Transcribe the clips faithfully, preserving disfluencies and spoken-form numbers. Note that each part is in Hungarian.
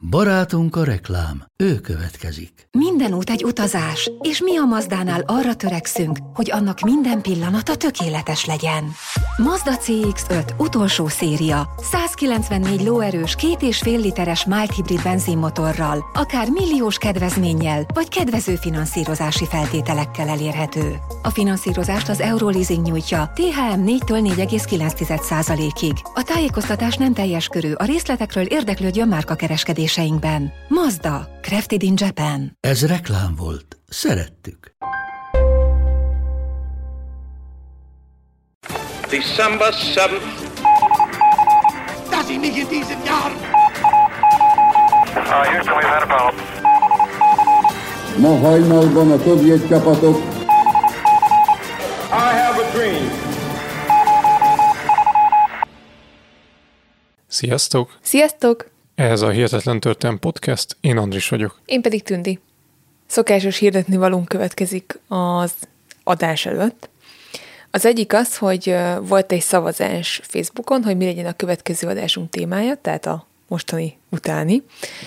Barátunk a reklám, ő következik. Minden út egy utazás, és mi a Mazdánál arra törekszünk, hogy annak minden pillanata tökéletes legyen. Mazda cé iksz öt utolsó széria, százkilencvennégy lóerős, két és fél literes mild hibrid benzinmotorral, akár milliós kedvezménnyel, vagy kedvező finanszírozási feltételekkel elérhető. A finanszírozást az Euroleasing nyújtja té há em négytől négy egész kilenc százalékig. A tájékoztatás nem teljes körű, a részletekről érdeklődjön márkakereskedéseinkben. Mazda, crafted in Japan. Ez reklám volt. Szerettük. December seventh. Das ich nicht in diesem Jahr. Uh, Houston, we've had a problem. Ma hajnalban a szovjet csapatok. I have a dream. Sziasztok! Sziasztok! Ez a Hihetetlen Történelem Podcast, én Andris vagyok. Én pedig Tündi. Szokásos hirdetni valónk következik az adás előtt. Az egyik az, hogy volt egy szavazás Facebookon, hogy mi legyen a következő adásunk témája, tehát a mostani utáni,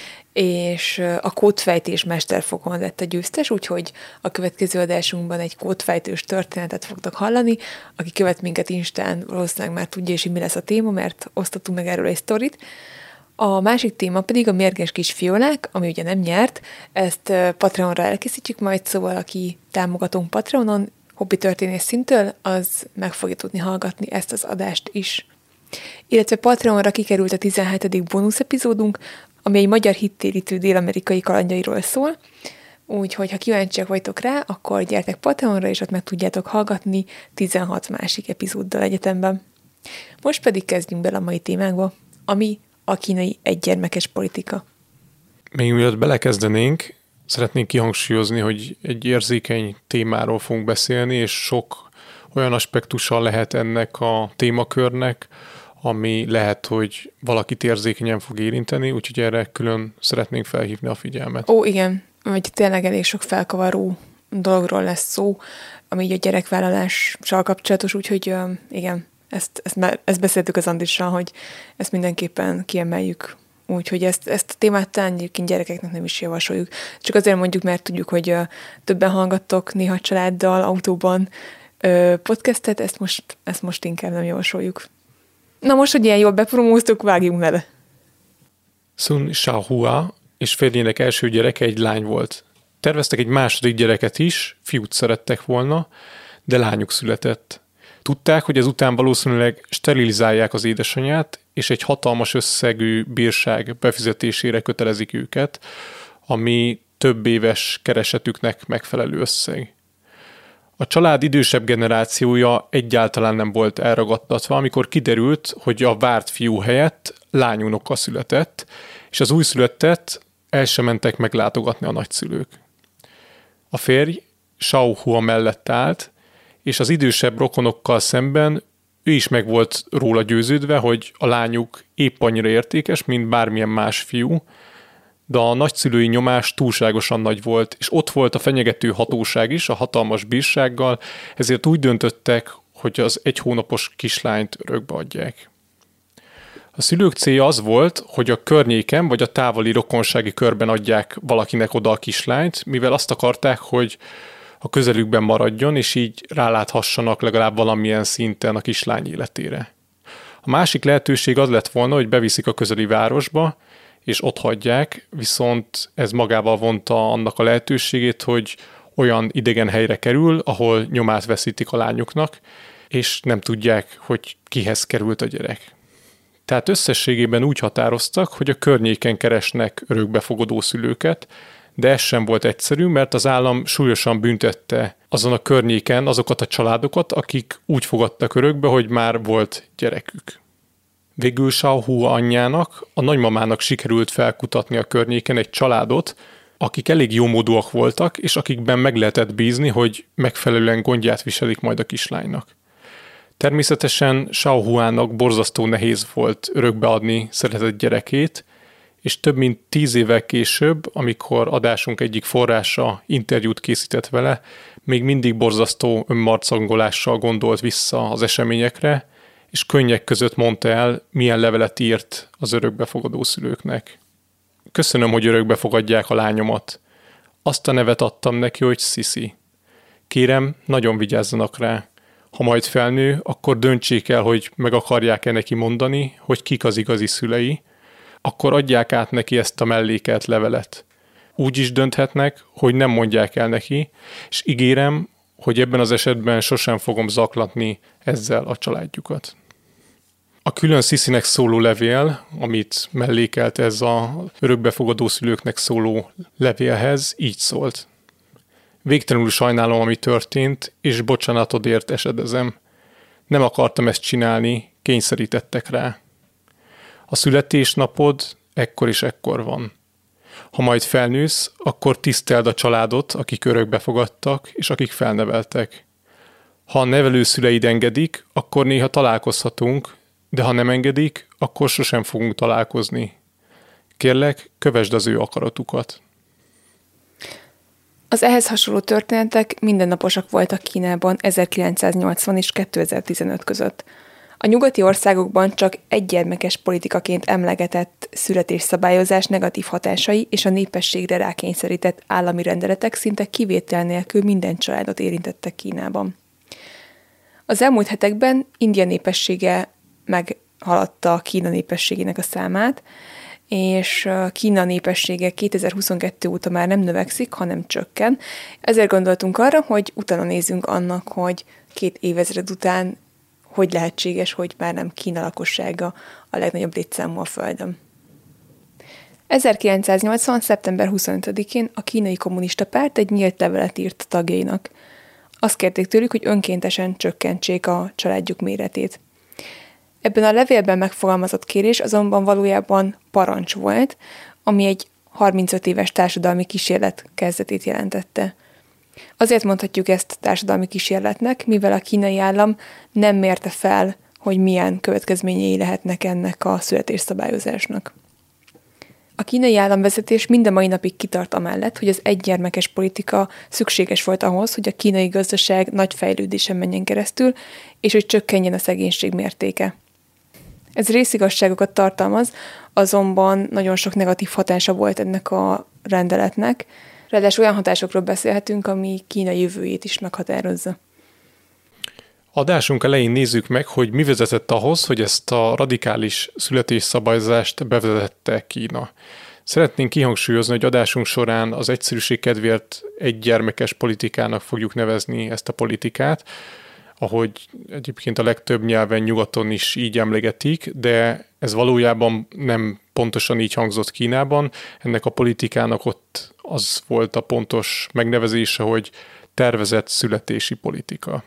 és a kódfejtés mesterfokon lett a győztes, úgyhogy a következő adásunkban egy kódfejtős történetet fogtok hallani. Aki követ minket Instán, valószínűleg már tudja is, hogy mi lesz a téma, mert osztottunk meg erről egy sztorit. A másik téma pedig a mérges kis fiolák, ami ugye nem nyert, ezt Patreonra elkészítjük majd, szóval aki támogatunk Patreonon, hobbi történész szintől, az meg fogja tudni hallgatni ezt az adást is. Illetve Patreonra kikerült a tizenhetedik bónusz epizódunk, ami egy magyar hittérítő dél-amerikai kalandjairól szól, úgyhogy ha kíváncsiak vagytok rá, akkor gyertek Patreonra, és ott meg tudjátok hallgatni tizenhat másik epizóddal egyetemben. Most pedig kezdjünk bele a mai témánkba, ami a kínai egygyermekes politika. Még mielőtt belekezdenénk, szeretnénk kihangsúlyozni, hogy egy érzékeny témáról fogunk beszélni, és sok olyan aspektusa lehet ennek a témakörnek, ami lehet, hogy valakit érzékenyen fog érinteni, úgyhogy erre külön szeretnénk felhívni a figyelmet. Ó, igen, hogy tényleg elég sok felkavaró dologról lesz szó, ami így a gyerekvállalással kapcsolatos, úgyhogy igen, ezt, ezt, ezt beszéltük az Andrissal, hogy ezt mindenképpen kiemeljük. Úgyhogy ezt, ezt a témát talán egyébként gyerekeknek nem is javasoljuk. Csak azért mondjuk, mert tudjuk, hogy többen hallgattok néha családdal, autóban podcastet, ezt most, ezt most inkább nem javasoljuk. Na most, hogy ilyen jól bepromóztuk, vágjunk vele. Sun Xiaohua és férjének első gyereke egy lány volt. Terveztek egy második gyereket is, fiút szerettek volna, de lányuk született. Tudták, hogy ezután valószínűleg sterilizálják az édesanyját, és egy hatalmas összegű bírság befizetésére kötelezik őket, ami több éves keresetüknek megfelelő összeg. A család idősebb generációja egyáltalán nem volt elragadtatva, amikor kiderült, hogy a várt fiú helyett lányunoka született, és az újszülöttet el sem mentek meglátogatni a nagyszülők. A férj Xiaohua mellett állt, és az idősebb rokonokkal szemben ő is meg volt róla győződve, hogy a lányuk épp annyira értékes, mint bármilyen más fiú, de a nagyszülői nyomás túlságosan nagy volt, és ott volt a fenyegető hatóság is, a hatalmas bírsággal, ezért úgy döntöttek, hogy az egy hónapos kislányt örökbe adják. A szülők célja az volt, hogy a környéken vagy a távoli rokonsági körben adják valakinek oda a kislányt, mivel azt akarták, hogy a közelükben maradjon, és így ráláthassanak legalább valamilyen szinten a kislány életére. A másik lehetőség az lett volna, hogy beviszik a közeli városba, és ott hagyják, viszont ez magával vonta annak a lehetőségét, hogy olyan idegen helyre kerül, ahol nyomát veszítik a lányoknak, és nem tudják, hogy kihez került a gyerek. Tehát összességében úgy határoztak, hogy a környéken keresnek örökbefogadó szülőket, de ez sem volt egyszerű, mert az állam súlyosan büntette azon a környéken azokat a családokat, akik úgy fogadtak örökbe, hogy már volt gyerekük. Végül Xiaohua anyjának, a nagymamának sikerült felkutatni a környéken egy családot, akik elég jómódúak voltak, és akikben meg lehetett bízni, hogy megfelelően gondját viselik majd a kislánynak. Természetesen Xiaohuának borzasztó nehéz volt örökbeadni szeretett gyerekét, és több mint tíz évvel később, amikor adásunk egyik forrása interjút készített vele, még mindig borzasztó önmarcangolással gondolt vissza az eseményekre, és könnyek között mondta el, milyen levelet írt az örökbefogadó szülőknek. köszönöm, hogy örökbe fogadják a lányomat. Azt a nevet adtam neki, hogy Sisi. Kérem, nagyon vigyázzanak rá. Ha majd felnő, akkor döntsék el, hogy meg akarják-e neki mondani, hogy kik az igazi szülei, akkor adják át neki ezt a mellékelt levelet. Úgy is dönthetnek, hogy nem mondják el neki, és ígérem, hogy ebben az esetben sosem fogom zaklatni ezzel a családjukat. A külön Sisinek szóló levél, amit mellékelt ez a örökbefogadó szülőknek szóló levélhez, így szólt. Végtelenül sajnálom, ami történt, és bocsánatodért esedezem. Nem akartam ezt csinálni, kényszerítettek rá. A születésnapod ekkor és ekkor van. Ha majd felnősz, akkor tiszteld a családot, akik örökbe fogadtak, és akik felneveltek. Ha a nevelőszüleid engedik, akkor néha találkozhatunk, de ha nem engedik, akkor sosem fogunk találkozni. Kérlek, kövesd az ő akaratukat. Az ehhez hasonló történetek mindennaposak voltak Kínában ezerkilencszáznyolcvan és kétezer-tizenöt között. A nyugati országokban csak egygyermekes politikaként emlegetett születésszabályozás negatív hatásai és a népességre rákényszerített állami rendeletek szinte kivétel nélkül minden családot érintettek Kínában. Az elmúlt hetekben India népessége meghaladta Kína népességének a számát, és Kína népessége kétezer-huszonkettő óta már nem növekszik, hanem csökken. Ezért gondoltunk arra, hogy utána nézzünk annak, hogy két évezred után hogy lehetséges, hogy már nem Kína lakossága a legnagyobb létszámú a Földön. ezerkilencszáznyolcvan. szeptember huszonötödikén a Kínai Kommunista Párt egy nyílt levelet írt a tagjainak. Azt kérték tőlük, hogy önkéntesen csökkentsék a családjuk méretét. Ebben a levélben megfogalmazott kérés azonban valójában parancs volt, ami egy harmincöt éves társadalmi kísérlet kezdetét jelentette. Azért mondhatjuk ezt társadalmi kísérletnek, mivel a kínai állam nem mérte fel, hogy milyen következményei lehetnek ennek a születésszabályozásnak. A kínai államvezetés mind a mai napig kitart amellett, hogy az egygyermekes politika szükséges volt ahhoz, hogy a kínai gazdaság nagy fejlődésen menjen keresztül, és hogy csökkenjen a szegénység mértéke. Ez részigazságokat tartalmaz, azonban nagyon sok negatív hatása volt ennek a rendeletnek, ráadásul olyan hatásokról beszélhetünk, ami Kína jövőjét is meghatározza. Adásunk elején nézzük meg, hogy mi vezetett ahhoz, hogy ezt a radikális születésszabályozást bevezette Kína. Szeretnénk kihangsúlyozni, hogy adásunk során az egyszerűség kedvéért egygyermekes politikának fogjuk nevezni ezt a politikát, ahogy egyébként a legtöbb nyelven nyugaton is így emlegetik, de ez valójában nem pontosan így hangzott Kínában. Ennek a politikának ott az volt a pontos megnevezése, hogy tervezett születési politika.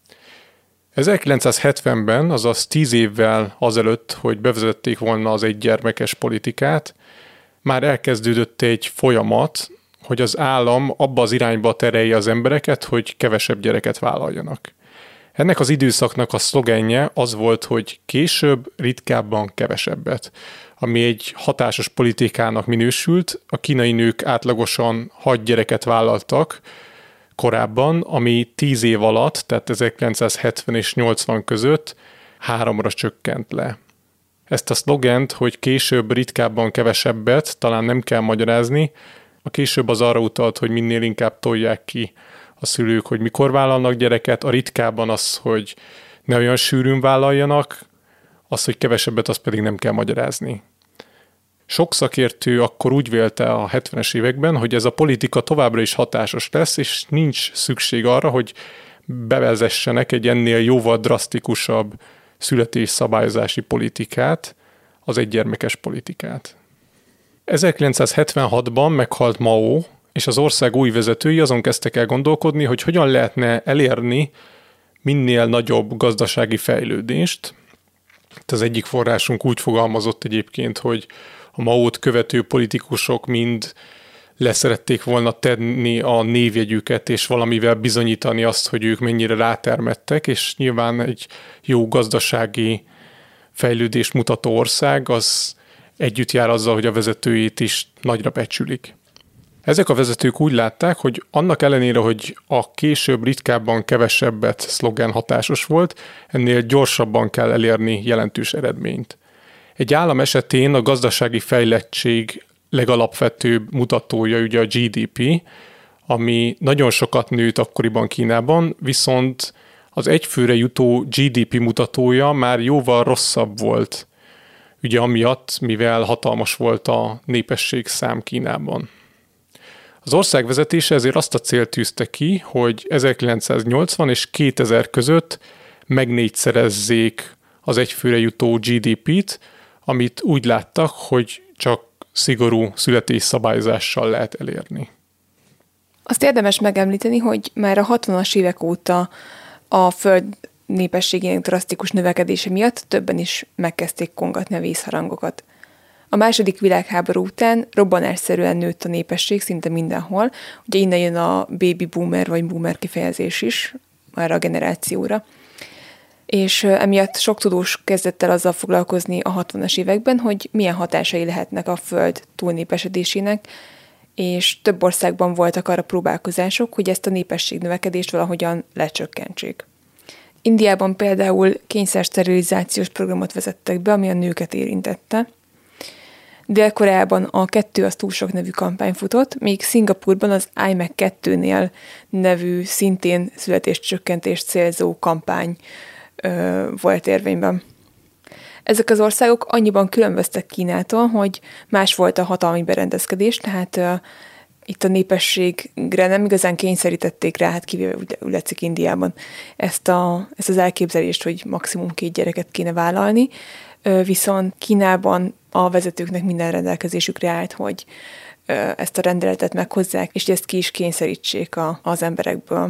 ezerkilencszázhetvenben, azaz tíz évvel azelőtt, hogy bevezették volna az egygyermekes politikát, már elkezdődött egy folyamat, hogy az állam abba az irányba terelje az embereket, hogy kevesebb gyereket vállaljanak. Ennek az időszaknak a szlogenje az volt, hogy később, ritkábban, kevesebbet, ami egy hatásos politikának minősült. A kínai nők átlagosan hat gyereket vállaltak korábban, ami tíz év alatt, tehát ezerkilencszázhetven és nyolcvan között háromra csökkent le. Ezt a szlogent, hogy később, ritkábban, kevesebbet, talán nem kell magyarázni. A később az arra utalt, hogy minél inkább tolják ki a szülők, hogy mikor vállalnak gyereket, a ritkában az, hogy ne olyan sűrűn vállaljanak, az, hogy kevesebbet, azt pedig nem kell magyarázni. Sok szakértő akkor úgy vélte a hetvenes években, hogy ez a politika továbbra is hatásos lesz, és nincs szükség arra, hogy bevezessenek egy ennél jóval drasztikusabb születésszabályozási politikát, az egygyermekes politikát. ezerkilencszázhetvenhatban meghalt Mao, és az ország új vezetői azon kezdtek el gondolkodni, hogy hogyan lehetne elérni minél nagyobb gazdasági fejlődést. Itt az egyik forrásunk úgy fogalmazott egyébként, hogy a Maót követő politikusok mind leszerették volna tenni a névjegyüket, és valamivel bizonyítani azt, hogy ők mennyire rátermettek, és nyilván egy jó gazdasági fejlődést mutató ország, az együtt jár azzal, hogy a vezetőjét is nagyra becsülik. Ezek a vezetők úgy látták, hogy annak ellenére, hogy a később ritkábban kevesebbet szlogen hatásos volt, ennél gyorsabban kell elérni jelentős eredményt. Egy állam esetén a gazdasági fejlettség legalapvetőbb mutatója ugye a gé dé pé, ami nagyon sokat nőtt akkoriban Kínában, viszont az egyfőre jutó gé dé pé mutatója már jóval rosszabb volt, ugye amiatt, mivel hatalmas volt a népességszám Kínában. Az ország vezetése ezért azt a célt tűzte ki, hogy ezerkilencszáznyolcvan és kétezer között megnégyszerezzék az egyfőre jutó gé dé pét, amit úgy láttak, hogy csak szigorú születésszabályozással lehet elérni. Azt érdemes megemlíteni, hogy már a hatvanas évek óta a Föld népességének drasztikus növekedése miatt többen is megkezdték kongatni a vészharangokat. A második világháború után robbanásszerűen nőtt a népesség szinte mindenhol, ugye innen jön a baby boomer vagy boomer kifejezés is, már a generációra. És emiatt sok tudós kezdett el azzal foglalkozni a hatvanas években, hogy milyen hatásai lehetnek a Föld túlnépesedésének, és több országban voltak arra próbálkozások, hogy ezt a népességnövekedést valahogyan lecsökkentsék. Indiában például kényszersterilizációs programot vezettek be, ami a nőket érintette. Dél-Koreában a Kettő az túl sok nevű kampány futott, míg Szingapurban az i meg kettőnél nevű szintén születéscsökkentést célzó kampány ö, volt érvényben. Ezek az országok annyiban különböztek Kínától, hogy más volt a hatalmi berendezkedés, tehát uh, itt a népességre nem igazán kényszerítették rá, hát kivéve úgy látszik Indiában ezt, a, ezt az elképzelést, hogy maximum két gyereket kéne vállalni, uh, viszont Kínában a vezetőknek minden rendelkezésükre állt, hogy uh, ezt a rendeletet meghozzák, és ezt ki is kényszerítsék a, az emberekből.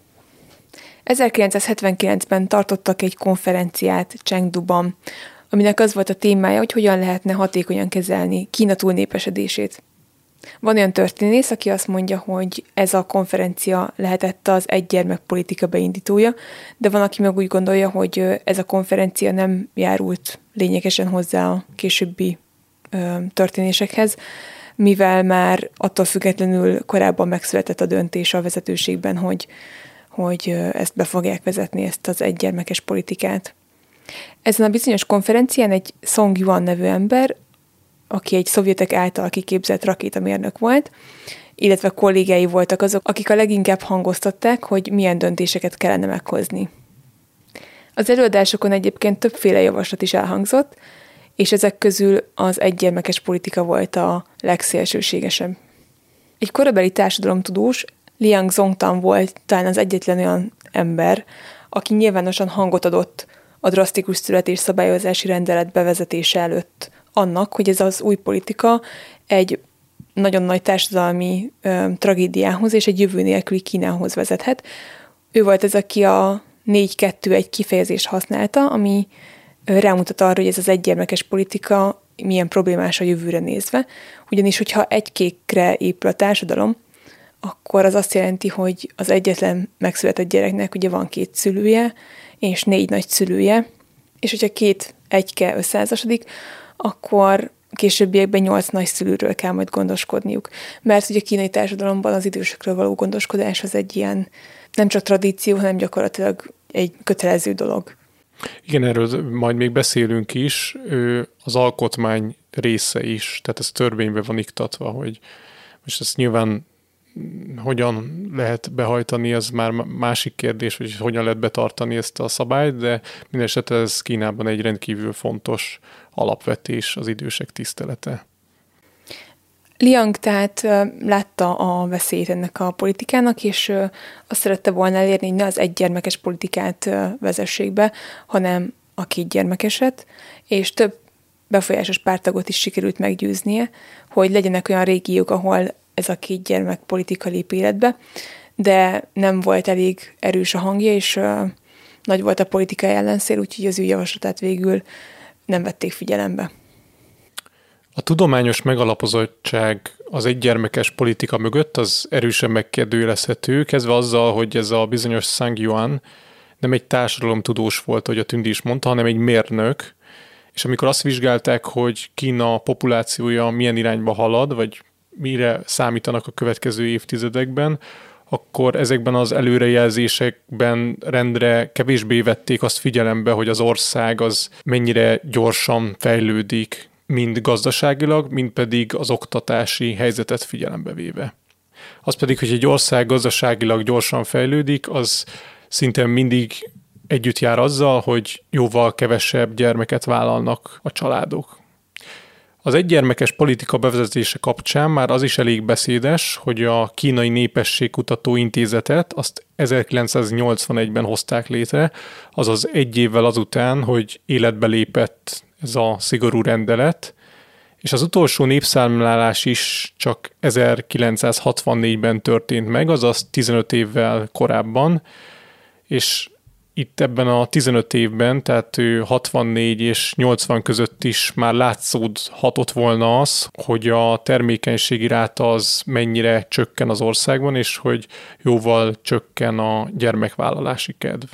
ezerkilencszázhetvenkilencben tartottak egy konferenciát Chengduban, aminek az volt a témája, hogy hogyan lehetne hatékonyan kezelni Kína túlnépesedését. Van olyan történész, aki azt mondja, hogy ez a konferencia lehetett az egygyermek politika beindítója, de van, aki meg úgy gondolja, hogy ez a konferencia nem járult lényegesen hozzá a későbbi ö, történésekhez, mivel már attól függetlenül korábban megszületett a döntés a vezetőségben, hogy, hogy ezt be fogják vezetni, ezt az egygyermekes politikát. Ezen a bizonyos konferencián egy Song Yuan nevű ember, aki egy szovjetek által kiképzett rakétamérnök volt, illetve kollégái voltak azok, akik a leginkább hangoztatták, hogy milyen döntéseket kellene meghozni. Az előadásokon egyébként többféle javaslat is elhangzott, és ezek közül az egygyermekes politika volt a legszélsőségesebb. Egy korabeli társadalomtudós, Liang Zongtan volt talán az egyetlen olyan ember, aki nyilvánosan hangot adott a drasztikus születésszabályozási rendelet bevezetése előtt annak, hogy ez az új politika egy nagyon nagy társadalmi ö, tragédiához és egy jövő nélküli Kínához vezethet. Ő volt ez, aki a négy kettő egy kifejezést használta, ami ö, rámutat arra, hogy ez az egygyermekes politika milyen problémás a jövőre nézve. Ugyanis, hogyha egy kékre épül a társadalom, akkor az azt jelenti, hogy az egyetlen megszületett gyereknek ugye van két szülője, és négy nagyszülője, és hogyha két egyke összeházasodik, akkor későbbiekben nyolc nagyszülőről kell majd gondoskodniuk. Mert ugye a kínai társadalomban az idősekről való gondoskodás az egy ilyen nem csak tradíció, hanem gyakorlatilag egy kötelező dolog. Igen, erről majd még beszélünk is, az alkotmány része is, tehát ez törvénybe van iktatva, hogy most ezt nyilván hogyan lehet behajtani, az már másik kérdés, hogy hogyan lehet betartani ezt a szabályt, de mindesetre ez Kínában egy rendkívül fontos alapvetés, az idősek tisztelete. Liang tehát látta a veszélyt ennek a politikának, és azt szerette volna elérni, hogy ne az egygyermekes politikát vezessék be, hanem a kétgyermekeset, és több befolyásos párttagot is sikerült meggyőznie, hogy legyenek olyan régiók, ahol ez a két gyermek politika lép életbe, de nem volt elég erős a hangja, és uh, nagy volt a politikai ellenszél, úgyhogy az ő javaslatát végül nem vették figyelembe. A tudományos megalapozottság az egygyermekes politika mögött az erősen megkérdőjelezhető, kezdve azzal, hogy ez a bizonyos Song Yuan nem egy társadalomtudós volt, ahogy a Tündi is mondta, hanem egy mérnök, és amikor azt vizsgálták, hogy Kína populációja milyen irányba halad, vagy mire számítanak a következő évtizedekben, akkor ezekben az előrejelzésekben rendre kevésbé vették azt figyelembe, hogy az ország az mennyire gyorsan fejlődik mind gazdaságilag, mind pedig az oktatási helyzetet figyelembe véve. Az pedig, hogy egy ország gazdaságilag gyorsan fejlődik, az szinte mindig együtt jár azzal, hogy jóval kevesebb gyermeket vállalnak a családok. Az egygyermekes politika bevezetése kapcsán már az is elég beszédes, hogy a Kínai Népességkutató Intézetet azt ezerkilencszáznyolcvanegyben hozták létre, azaz egy évvel azután, hogy életbe lépett ez a szigorú rendelet, és az utolsó népszámlálás is csak ezerkilencszázhatvannégyben történt meg, azaz tizenöt évvel korábban, és itt ebben a tizenöt évben, tehát ő hatvannégy és nyolcvan között is már látszódhatott volna az, hogy a termékenységi ráta az mennyire csökken az országban, és hogy jóval csökken a gyermekvállalási kedv.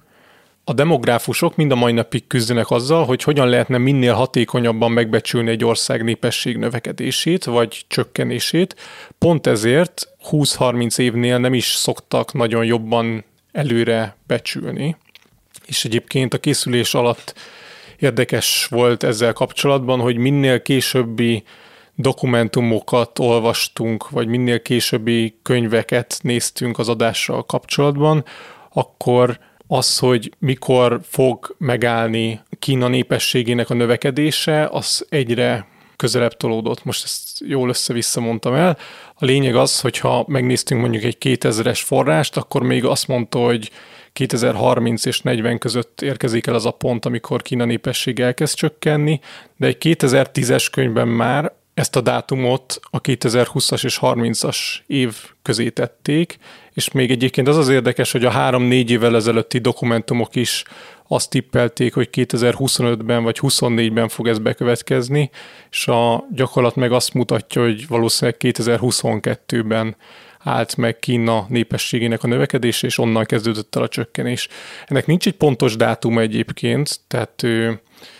A demográfusok mind a mai napig küzdenek azzal, hogy hogyan lehetne minél hatékonyabban megbecsülni egy ország népesség növekedését vagy csökkenését. Pont ezért húsz-harminc évnél nem is szoktak nagyon jobban előre becsülni. És egyébként a készülés alatt érdekes volt ezzel kapcsolatban, hogy minél későbbi dokumentumokat olvastunk, vagy minél későbbi könyveket néztünk az adással kapcsolatban, akkor az, hogy mikor fog megállni Kína népességének a növekedése, az egyre közelebb tolódott. Most ezt jól össze-vissza mondtam el. A lényeg az, hogyha megnéztünk mondjuk egy kétezres forrást, akkor még azt mondta, hogy kétezer-harminc és negyven között érkezik el az a pont, amikor Kína népesség elkezd csökkenni, de egy kétezer-tízes könyvben már ezt a dátumot a kétezer-húszas és harmincas év közé tették, és még egyébként az az érdekes, hogy a három-négy évvel ezelőtti dokumentumok is azt tippelték, hogy kétezer-huszonötben vagy huszonnégyben fog ez bekövetkezni, és a gyakorlat meg azt mutatja, hogy valószínűleg kétezer-huszonkettőben állt meg Kína népességének a növekedése, és onnan kezdődött el a csökkenés. Ennek nincs egy pontos dátum egyébként, tehát ő,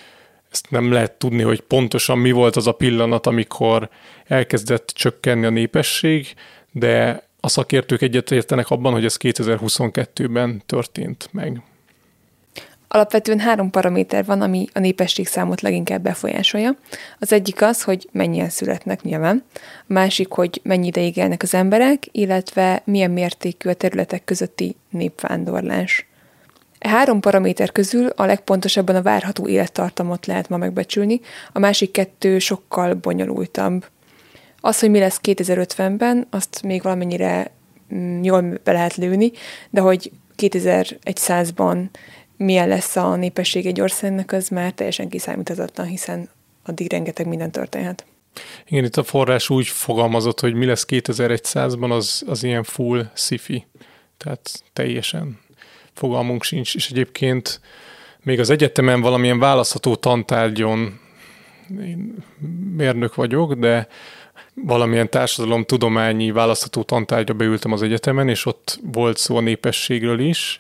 ezt nem lehet tudni, hogy pontosan mi volt az a pillanat, amikor elkezdett csökkenni a népesség, de a szakértők egyetértenek abban, hogy ez kétezer-huszonkettőben történt meg. Alapvetően három paraméter van, ami a népességszámot leginkább befolyásolja. Az egyik az, hogy mennyien születnek nyilván, a másik, hogy mennyi ideig élnek az emberek, illetve milyen mértékű a területek közötti népvándorlás. E három paraméter közül a legpontosabban a várható élettartamot lehet ma megbecsülni, a másik kettő sokkal bonyolultabb. Az, hogy mi lesz kétezer-ötvenben, azt még valamennyire jól be lehet lőni, de hogy kétezer-százban milyen lesz a népesség egy országnak, az már teljesen kiszámíthatatlan, hiszen addig rengeteg minden történhet. Igen, itt a forrás úgy fogalmazott, hogy mi lesz kétezer-százban, az, az ilyen full sci-fi. Tehát teljesen fogalmunk sincs. És egyébként még az egyetemen valamilyen választható tantárgyon, én mérnök vagyok, de valamilyen társadalomtudományi választható tantárgyra beültem az egyetemen, és ott volt szó a népességről is,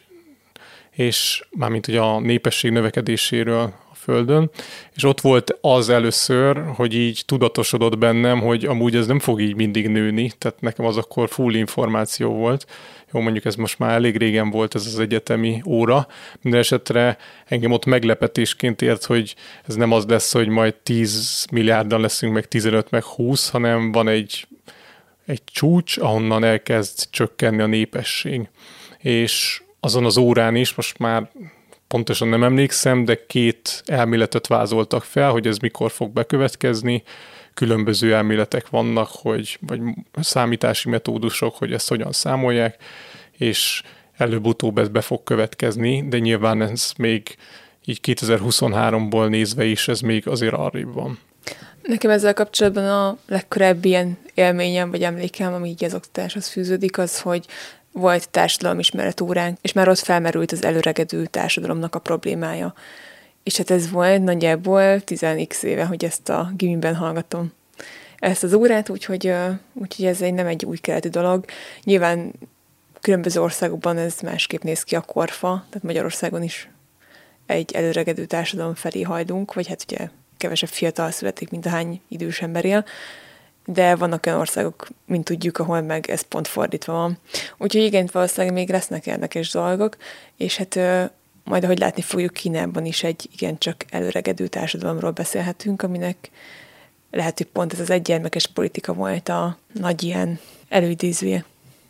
és mármint ugye a népesség növekedéséről a Földön, és ott volt az először, hogy így tudatosodott bennem, hogy amúgy ez nem fog így mindig nőni, tehát nekem az akkor full információ volt. Jó, mondjuk ez most már elég régen volt ez az egyetemi óra, minden esetre engem ott meglepetésként ért, hogy ez nem az lesz, hogy majd tíz milliárdan leszünk, meg tizenöt, meg húsz, hanem van egy, egy csúcs, ahonnan elkezd csökkenni a népesség. És azon az órán is, most már pontosan nem emlékszem, de két elméletet vázoltak fel, hogy ez mikor fog bekövetkezni. Különböző elméletek vannak, hogy, vagy számítási metódusok, hogy ezt hogyan számolják, és előbb-utóbb ez be fog következni, de nyilván ez még így kétezer-huszonháromból nézve is, ez még azért arrébb van. Nekem ezzel kapcsolatban a legkorábbi ilyen élményem, vagy emlékem, ami így az oktatáshoz fűződik, az, hogy volt társadalomismeret óránk, és már ott felmerült az előregedő társadalomnak a problémája. És hát ez volt nagyjából tíz x éve, hogy ezt a gimiben hallgatom ezt az órát, úgyhogy, úgyhogy ez egy, nem egy új keletű dolog. Nyilván különböző országokban ez másképp néz ki a korfa, tehát Magyarországon is egy előregedő társadalom felé hajdunk, vagy hát ugye kevesebb fiatal születik, mint ahány idős ember él, de vannak olyan országok, mint tudjuk, ahol meg ez pont fordítva van. Úgyhogy igen, valószínűleg még lesznek érdekes dolgok, és hát majd ahogy látni fogjuk, Kínában is egy igencsak előregedő társadalomról beszélhetünk, aminek lehet, hogy pont ez az egygyermekes politika volt a nagy ilyen előidézője.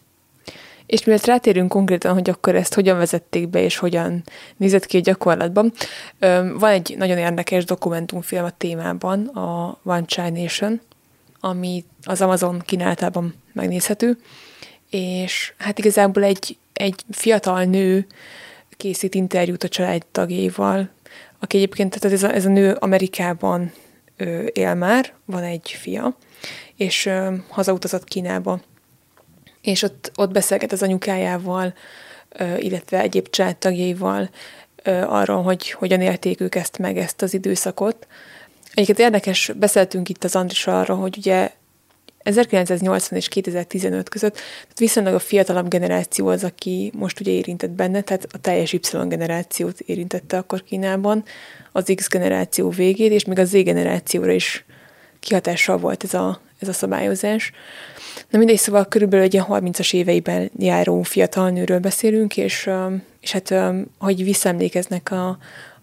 És mielőtt rátérünk konkrétan, hogy akkor ezt hogyan vezették be, és hogyan nézett ki a gyakorlatban, van egy nagyon érdekes dokumentumfilm a témában, a One Child Nation, ami az Amazon kínálatában megnézhető, és hát igazából egy, egy fiatal nő készít interjút a családtagjaival, aki egyébként, tehát ez a, ez a nő Amerikában ö, él már, van egy fia, és ö, hazautazott Kínába, és ott, ott beszélget az anyukájával, ö, illetve egyéb családtagjaival ö, arról, hogy hogyan élték ők ezt meg, ezt az időszakot. Egyébként érdekes, beszéltünk itt az Andrissal arról, hogy ugye ezerkilencszáznyolcvan és kétezer-tizenöt között, tehát viszonylag a fiatalabb generáció az, aki most ugye érintett benne, tehát a teljes Y generációt érintette akkor Kínában, az X generáció végét, és még a Z generációra is kihatással volt ez a, ez a szabályozás. Na mindegy, szóval körülbelül egy ilyen harmincas éveiben járó fiatal nőről beszélünk, és, és hát hogy visszaemlékeznek a,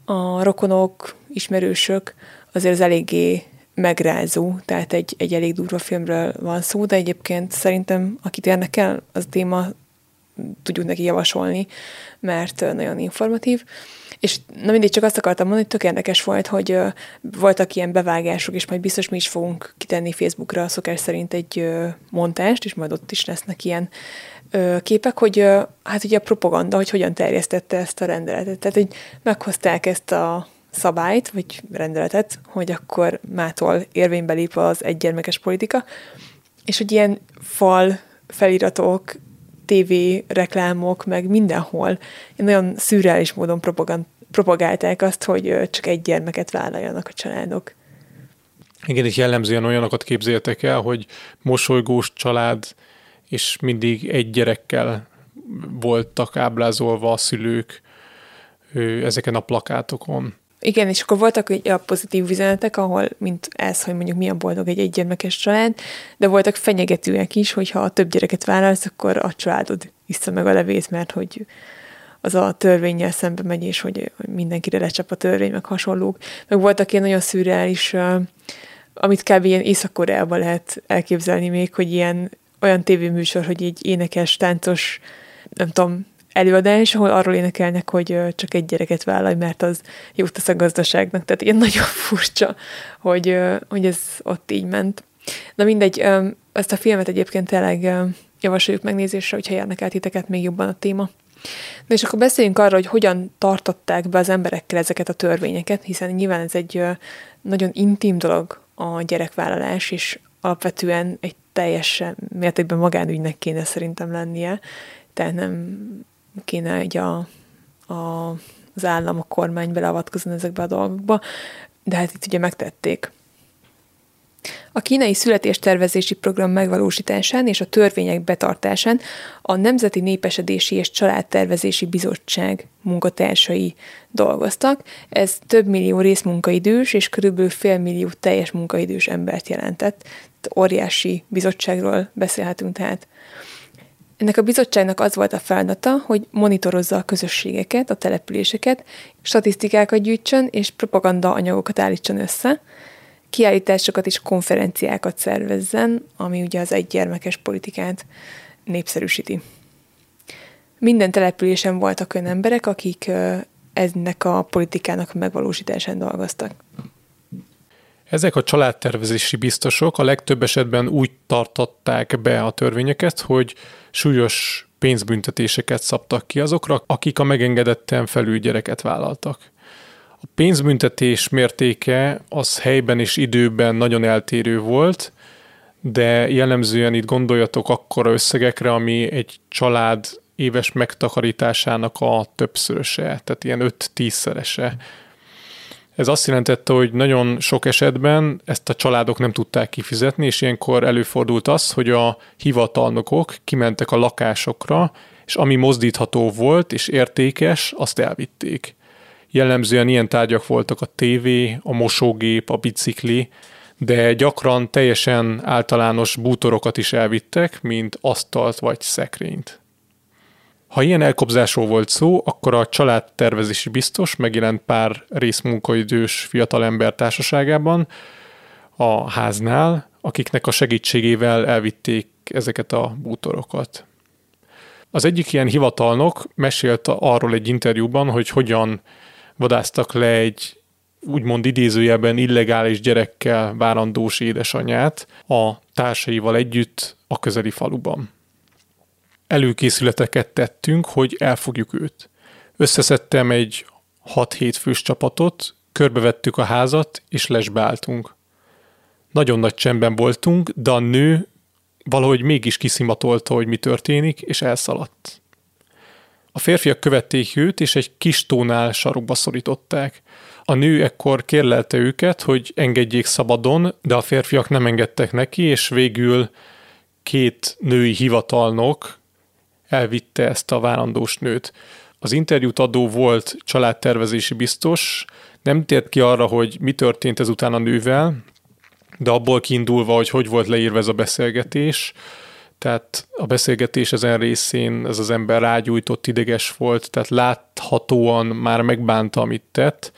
a rokonok, ismerősök, azért az eléggé megrázó, tehát egy, egy elég durva filmről van szó, de egyébként szerintem, akit érdekel, az a téma, tudjuk neki javasolni, mert nagyon informatív. És na mindig csak azt akartam mondani, hogy tök érdekes volt, hogy uh, voltak ilyen bevágások, és majd biztos mi is fogunk kitenni Facebookra szokás szerint egy uh, montást, és majd ott is lesznek ilyen uh, képek, hogy uh, hát ugye a propaganda, hogy hogyan terjesztette ezt a rendeletet. Tehát, hogy meghozták ezt a szabályt, vagy rendeletet, hogy akkor mától érvénybe lép az egygyermekes politika, és hogy ilyen fal feliratok, tévé reklámok, meg mindenhol nagyon szürreális módon propagand, propagálták azt, hogy csak egy gyermeket vállaljanak a családok. Igen, és jellemzően olyanokat képzeljétek el, hogy mosolygós család, és mindig egy gyerekkel voltak ábrázolva a szülők ezeken a plakátokon. Igen, és akkor voltak a pozitív üzenetek, ahol, mint ez, hogy mondjuk milyen boldog egy egygyermekes család, de voltak fenyegetőek is, hogyha a több gyereket vállalsz, akkor a családod iszza meg a levét, mert hogy az a törvénnyel szembe megy, és hogy mindenkire lecsap a törvény, meg hasonlók. Meg voltak ilyen nagyon szürreális, amit kb. Ilyen Észak-Koreában lehet elképzelni még, hogy ilyen olyan tévéműsor, hogy egy énekes, táncos, nem tudom, előadás, ahol arról énekelnek, hogy csak egy gyereket vállalj, mert az jót tesz a gazdaságnak. Tehát ilyen nagyon furcsa, hogy, hogy ez ott így ment. Na mindegy, ezt a filmet egyébként tényleg javasoljuk megnézésre, hogyha érnek át titeket még jobban a téma. Na és akkor beszéljünk arról, hogy hogyan tartották be az emberekkel ezeket a törvényeket, hiszen nyilván ez egy nagyon intim dolog a gyerekvállalás, és alapvetően egy teljes mértékben magánügynek kéne szerintem lennie, tehát nem kéne egy a, a, az állam, a kormány beleavatkozni ezekbe a dolgokba, de hát itt ugye megtették. A kínai születéstervezési program megvalósításán és a törvények betartásán a Nemzeti Népesedési és Családtervezési Bizottság munkatársai dolgoztak. Ez több millió részmunkaidős és körülbelül fél millió teljes munkaidős embert jelentett. Óriási bizottságról beszélhetünk tehát. Ennek a bizottságnak az volt a feladata, hogy monitorozza a közösségeket, a településeket, statisztikákat gyűjtsön és propaganda anyagokat állítson össze, kiállításokat és konferenciákat szervezzen, ami ugye az egygyermekes politikát népszerűsíti. Minden településen voltak olyan emberek, akik ennek a politikának a megvalósításán dolgoztak. Ezek a családtervezési biztosok a legtöbb esetben úgy tartották be a törvényeket, hogy súlyos pénzbüntetéseket szabtak ki azokra, akik a megengedetten felül gyereket vállaltak. A pénzbüntetés mértéke az helyben és időben nagyon eltérő volt, de jellemzően itt gondoljatok akkora összegekre, ami egy család éves megtakarításának a többszöröse, tehát ilyen öt-tízszerese. Ez azt jelentette, hogy nagyon sok esetben ezt a családok nem tudták kifizetni, és ilyenkor előfordult az, hogy a hivatalnokok kimentek a lakásokra, és ami mozdítható volt és értékes, azt elvitték. Jellemzően ilyen tárgyak voltak a tévé, a mosógép, a bicikli, de gyakran teljesen általános bútorokat is elvittek, mint asztalt vagy szekrényt. Ha ilyen elkobzásról volt szó, akkor a családtervezési biztos megjelent pár részmunkaidős fiatalember társaságában a háznál, akiknek a segítségével elvitték ezeket a bútorokat. Az egyik ilyen hivatalnok mesélt arról egy interjúban, hogy hogyan vadásztak le egy úgymond idézőjelben illegális gyerekkel várandós édesanyját a társaival együtt a közeli faluban. Előkészületeket tettünk, hogy elfogjuk őt. Összeszedtem egy hat-hét fős csapatot, körbevettük a házat, és lesbe álltunk. Nagyon nagy csendben voltunk, de a nő valahogy mégis kiszimatolta, hogy mi történik, és elszaladt. A férfiak követték őt, és egy kis tónál sarokba szorították. A nő ekkor kérlelte őket, hogy engedjék szabadon, de a férfiak nem engedtek neki, és végül két női hivatalnok elvitte ezt a várandós nőt. Az interjút adó volt családtervezési biztos, nem tért ki arra, hogy mi történt ezután a nővel, de abból kiindulva, hogy hogy volt leírva ez a beszélgetés, tehát a beszélgetés ezen részén ez az ember rágyújtott, ideges volt, tehát láthatóan már megbánta, amit tett.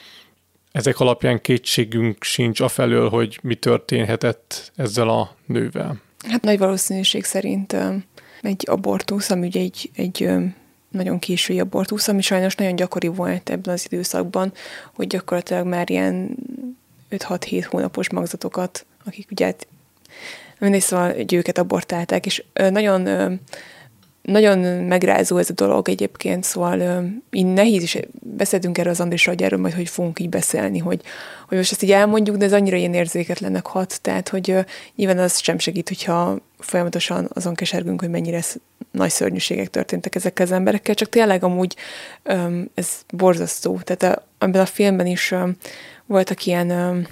Ezek alapján kétségünk sincs afelől, hogy mi történhetett ezzel a nővel. Hát nagy valószínűség szerint egy abortusz, ami ugye egy, egy nagyon késői abortusz, ami sajnos nagyon gyakori volt ebben az időszakban, hogy gyakorlatilag már ilyen öt-hat-hét hónapos magzatokat, akik ugye hát mindegy, szóval egy őket abortálták, és nagyon, nagyon megrázó ez a dolog egyébként, szóval így nehéz is, beszéltünk erről az Andrissal, hogy erről majd, hogy fogunk így beszélni, hogy, hogy most ezt így elmondjuk, de ez annyira ilyen érzéketlennek hat, tehát, hogy nyilván az sem segít, hogyha folyamatosan azon kesergünk, hogy mennyire nagy szörnyűségek történtek ezekkel az emberekkel, csak tényleg amúgy ez borzasztó. Tehát ebben a filmben is voltak ilyen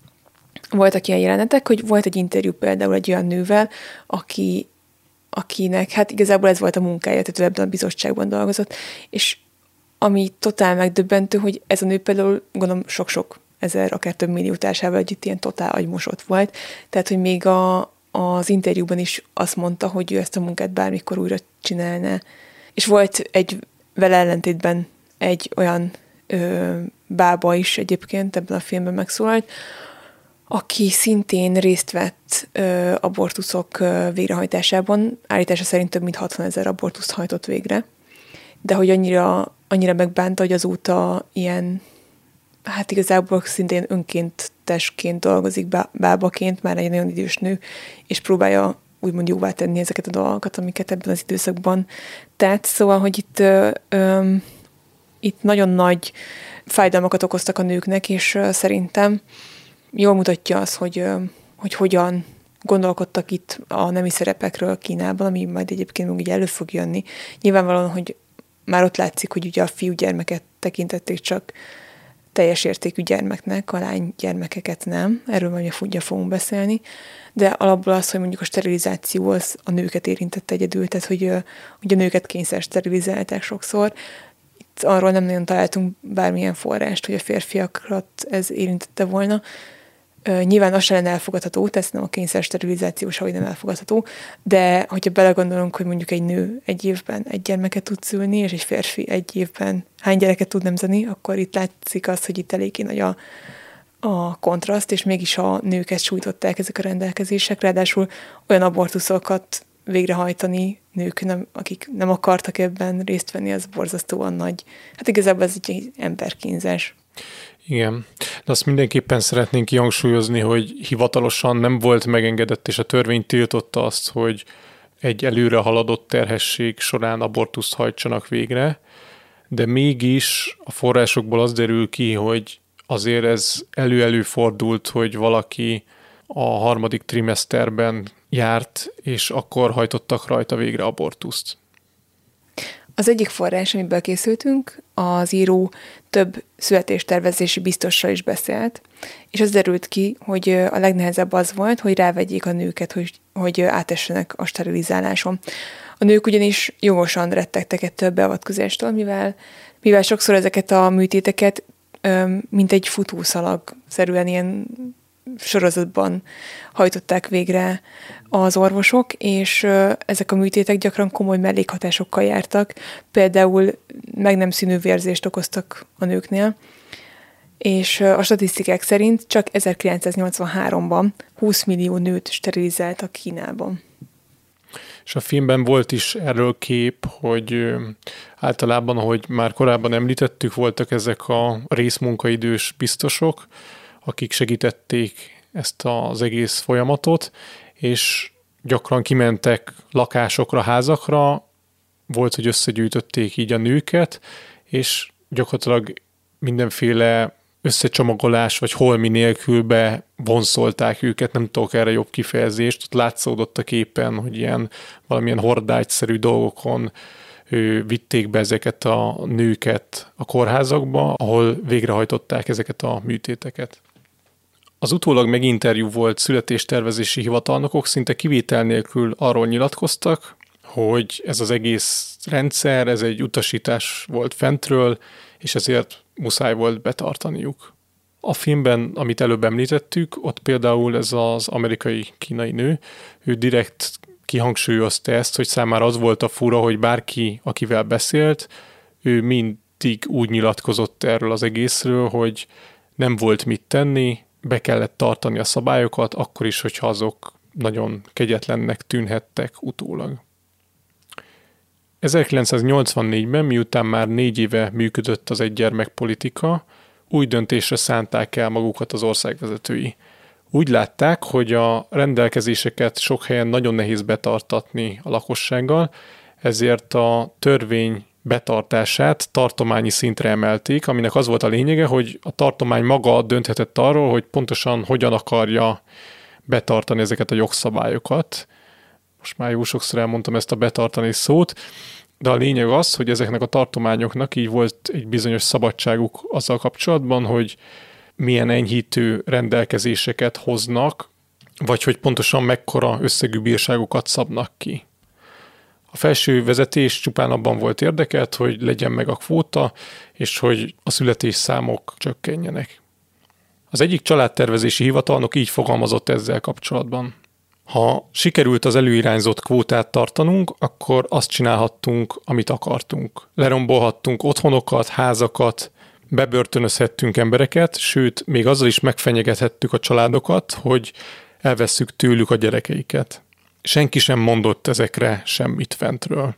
voltak ilyen jelenetek, hogy volt egy interjú például egy olyan nővel, aki, akinek, hát igazából ez volt a munkája, tehát ő ebben a bizottságban dolgozott, és ami totál megdöbbentő, hogy ez a nő például, gondolom, sok-sok ezer, akár több millió társával együtt ilyen totál agymosott volt, tehát, hogy még a, az interjúban is azt mondta, hogy ő ezt a munkát bármikor újra csinálná. És volt egy vele ellentétben egy olyan ö, bába is egyébként ebben a filmben megszólalt, aki szintén részt vett ö, abortuszok ö, végrehajtásában, állítása szerint több mint hatvanezer abortuszt hajtott végre, de hogy annyira, annyira megbánta, hogy azóta ilyen, hát igazából szintén önkéntesként dolgozik, bábaként, már egy nagyon idős nő, és próbálja úgymond jóvá tenni ezeket a dolgokat, amiket ebben az időszakban tett. Szóval, hogy itt, ö, ö, itt nagyon nagy fájdalmakat okoztak a nőknek, és ö, szerintem jól mutatja az, hogy, hogy hogyan gondolkodtak itt a nemi szerepekről Kínában, ami majd egyébként még így elő fog jönni. Nyilvánvalóan, hogy már ott látszik, hogy ugye a fiúgyermeket tekintették csak teljes értékű gyermeknek, a lánygyermekeket nem. Erről majd ugye fogunk beszélni. De alapból az, hogy mondjuk a sterilizáció az a nőket érintette egyedül, tehát hogy, hogy a nőket kényszer sterilizálták sokszor. Itt arról nem nagyon találtunk bármilyen forrást, hogy a férfiakat ez érintette volna. Uh, nyilván az se lenne elfogadható, tehát nem a kényszer sterilizáció sehogy nem elfogadható, de hogyha belegondolunk, hogy mondjuk egy nő egy évben egy gyermeket tud szülni, és egy férfi egy évben hány gyereket tud nemzeni, akkor itt látszik az, hogy itt eléggé nagy a, a kontraszt, és mégis a nőket sújtották ezek a rendelkezések, ráadásul olyan abortuszokat végrehajtani nők, nem, akik nem akartak ebben részt venni, az borzasztóan nagy. Hát igazából ez egy emberkínzás. Igen, de azt mindenképpen szeretnénk kihangsúlyozni, hogy hivatalosan nem volt megengedett, és a törvény tiltotta azt, hogy egy előre haladott terhesség során abortuszt hajtsanak végre, de mégis a forrásokból az derül ki, hogy azért ez elő-elő fordult, hogy valaki a harmadik trimeszterben járt, és akkor hajtottak rajta végre abortuszt. Az egyik forrás, amiből készültünk, az író több születéstervezési biztossal is beszélt, és az derült ki, hogy a legnehezebb az volt, hogy rávegyék a nőket, hogy, hogy átessenek a sterilizáláson. A nők ugyanis jogosan rettegtek ettől a beavatkozástól, mivel, mivel sokszor ezeket a műtéteket mint egy futószalag szerűen ilyen sorozatban hajtották végre az orvosok, és ezek a műtétek gyakran komoly mellékhatásokkal jártak, például meg nem szűnő vérzést okoztak a nőknél, és a statisztikák szerint csak ezerkilencszáznyolcvanháromban húsz millió nőt sterilizáltak Kínában. És a filmben volt is erről kép, hogy általában, ahogy már korábban említettük, voltak ezek a részmunkaidős biztosok, akik segítették ezt az egész folyamatot, és gyakran kimentek lakásokra, házakra, volt, hogy összegyűjtötték így a nőket, és gyakorlatilag mindenféle összecsomagolás vagy holmi nélkül be vonszolták őket, nem tudok erre jobb kifejezést, ott látszódott a képen, hogy ilyen valamilyen hordágyszerű dolgokon ő, vitték be ezeket a nőket a kórházakba, ahol végrehajtották ezeket a műtéteket. Az utólag meginterjú volt születéstervezési hivatalnokok szinte kivétel nélkül arról nyilatkoztak, hogy ez az egész rendszer, ez egy utasítás volt fentről, és ezért muszáj volt betartaniuk. A filmben, amit előbb említettük, ott például ez az amerikai kínai nő, ő direkt kihangsúlyozta ezt, hogy számára az volt a fura, hogy bárki, akivel beszélt, ő mindig úgy nyilatkozott erről az egészről, hogy nem volt mit tenni, be kellett tartani a szabályokat, akkor is, hogyha azok nagyon kegyetlennek tűnhettek utólag. ezerkilencszáznyolcvannégyben, miután már négy éve működött az egygyermekpolitika, új döntésre szánták el magukat az országvezetői. Úgy látták, hogy a rendelkezéseket sok helyen nagyon nehéz betartatni a lakossággal, ezért a törvény betartását tartományi szintre emelték, aminek az volt a lényege, hogy a tartomány maga dönthetett arról, hogy pontosan hogyan akarja betartani ezeket a jogszabályokat. Most már jó sokszor elmondtam ezt a betartani szót, de a lényeg az, hogy ezeknek a tartományoknak így volt egy bizonyos szabadságuk azzal kapcsolatban, hogy milyen enyhítő rendelkezéseket hoznak, vagy hogy pontosan mekkora összegű bírságokat szabnak ki. A felső vezetés csupán abban volt érdekelt, hogy legyen meg a kvóta, és hogy a születésszámok csökkenjenek. Az egyik családtervezési hivatalnok így fogalmazott ezzel kapcsolatban. Ha sikerült az előirányzott kvótát tartanunk, akkor azt csinálhattunk, amit akartunk. Lerombolhattunk otthonokat, házakat, bebörtönözhettünk embereket, sőt, még azzal is megfenyegethettük a családokat, hogy elvesszük tőlük a gyerekeiket. Senki sem mondott ezekre semmit fentről.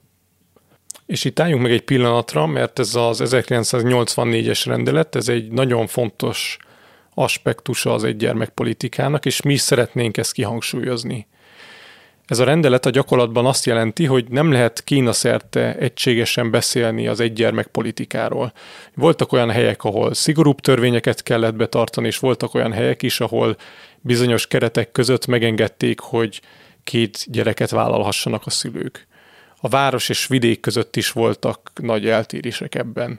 És itt álljunk meg egy pillanatra, mert ez az ezerkilencszáznyolcvannégyes rendelet, ez egy nagyon fontos aspektusa az egygyermekpolitikának, és mi is szeretnénk ezt kihangsúlyozni. Ez a rendelet a gyakorlatban azt jelenti, hogy nem lehet Kína szerte egységesen beszélni az egygyermekpolitikáról. Voltak olyan helyek, ahol szigorúbb törvényeket kellett betartani, és voltak olyan helyek is, ahol bizonyos keretek között megengedték, hogy két gyereket vállalhassanak a szülők. A város és vidék között is voltak nagy eltérések ebben.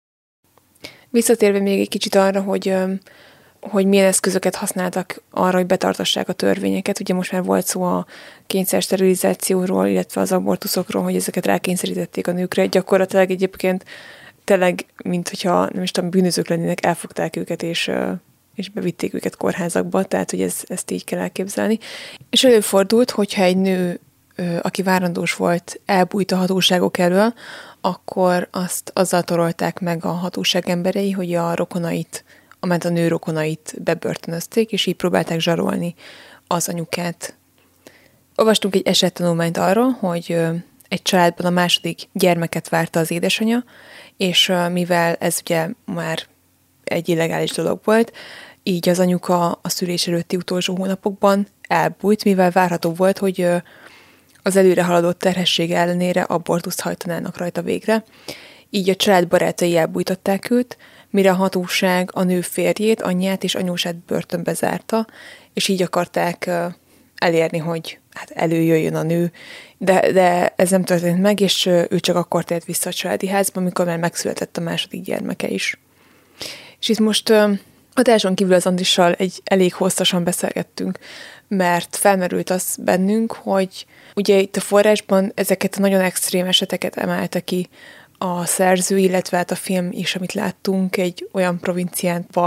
Visszatérve még egy kicsit arra, hogy, hogy milyen eszközöket használtak arra, hogy betartassák a törvényeket. Ugye most már volt szó a kényszer sterilizációról, illetve az abortuszokról, hogy ezeket rákényszerítették a nőkre. Gyakorlatilag egyébként tényleg, mint hogyha nem is tudom, bűnözők lennének, elfogták őket, és, és bevitték őket kórházakba, tehát hogy ez, ezt így kell elképzelni. És előfordult, hogyha egy nő, aki várandós volt, elbújt a hatóságok elől, akkor azt azzal torolták meg a hatóság emberei, hogy a rokonait, amint a nő rokonait bebörtönözték, és így próbálták zsarolni az anyukát. Olvastunk egy esettanulmányt arról, hogy egy családban a második gyermeket várta az édesanyja, és mivel ez ugye már egy illegális dolog volt, így az anyuka a szülés előtti utolsó hónapokban elbújt, mivel várható volt, hogy az előre haladott terhesség ellenére abortuszt hajtanának rajta végre. Így a család barátai elbújtatták őt, mire a hatóság a nő férjét, anyját és anyósát börtönbe zárta, és így akarták elérni, hogy hát előjöjjön a nő, de, de ez nem történt meg, és ő csak akkor tért vissza a családi házba, amikor már megszületett a második gyermeke is. És itt most adáson kívül az Andrissal egy elég hosszasan beszélgettünk, mert felmerült az bennünk, hogy ugye itt a forrásban ezeket a nagyon extrém eseteket emelte ki a szerző, illetve hát a film is, amit láttunk, egy olyan provincián van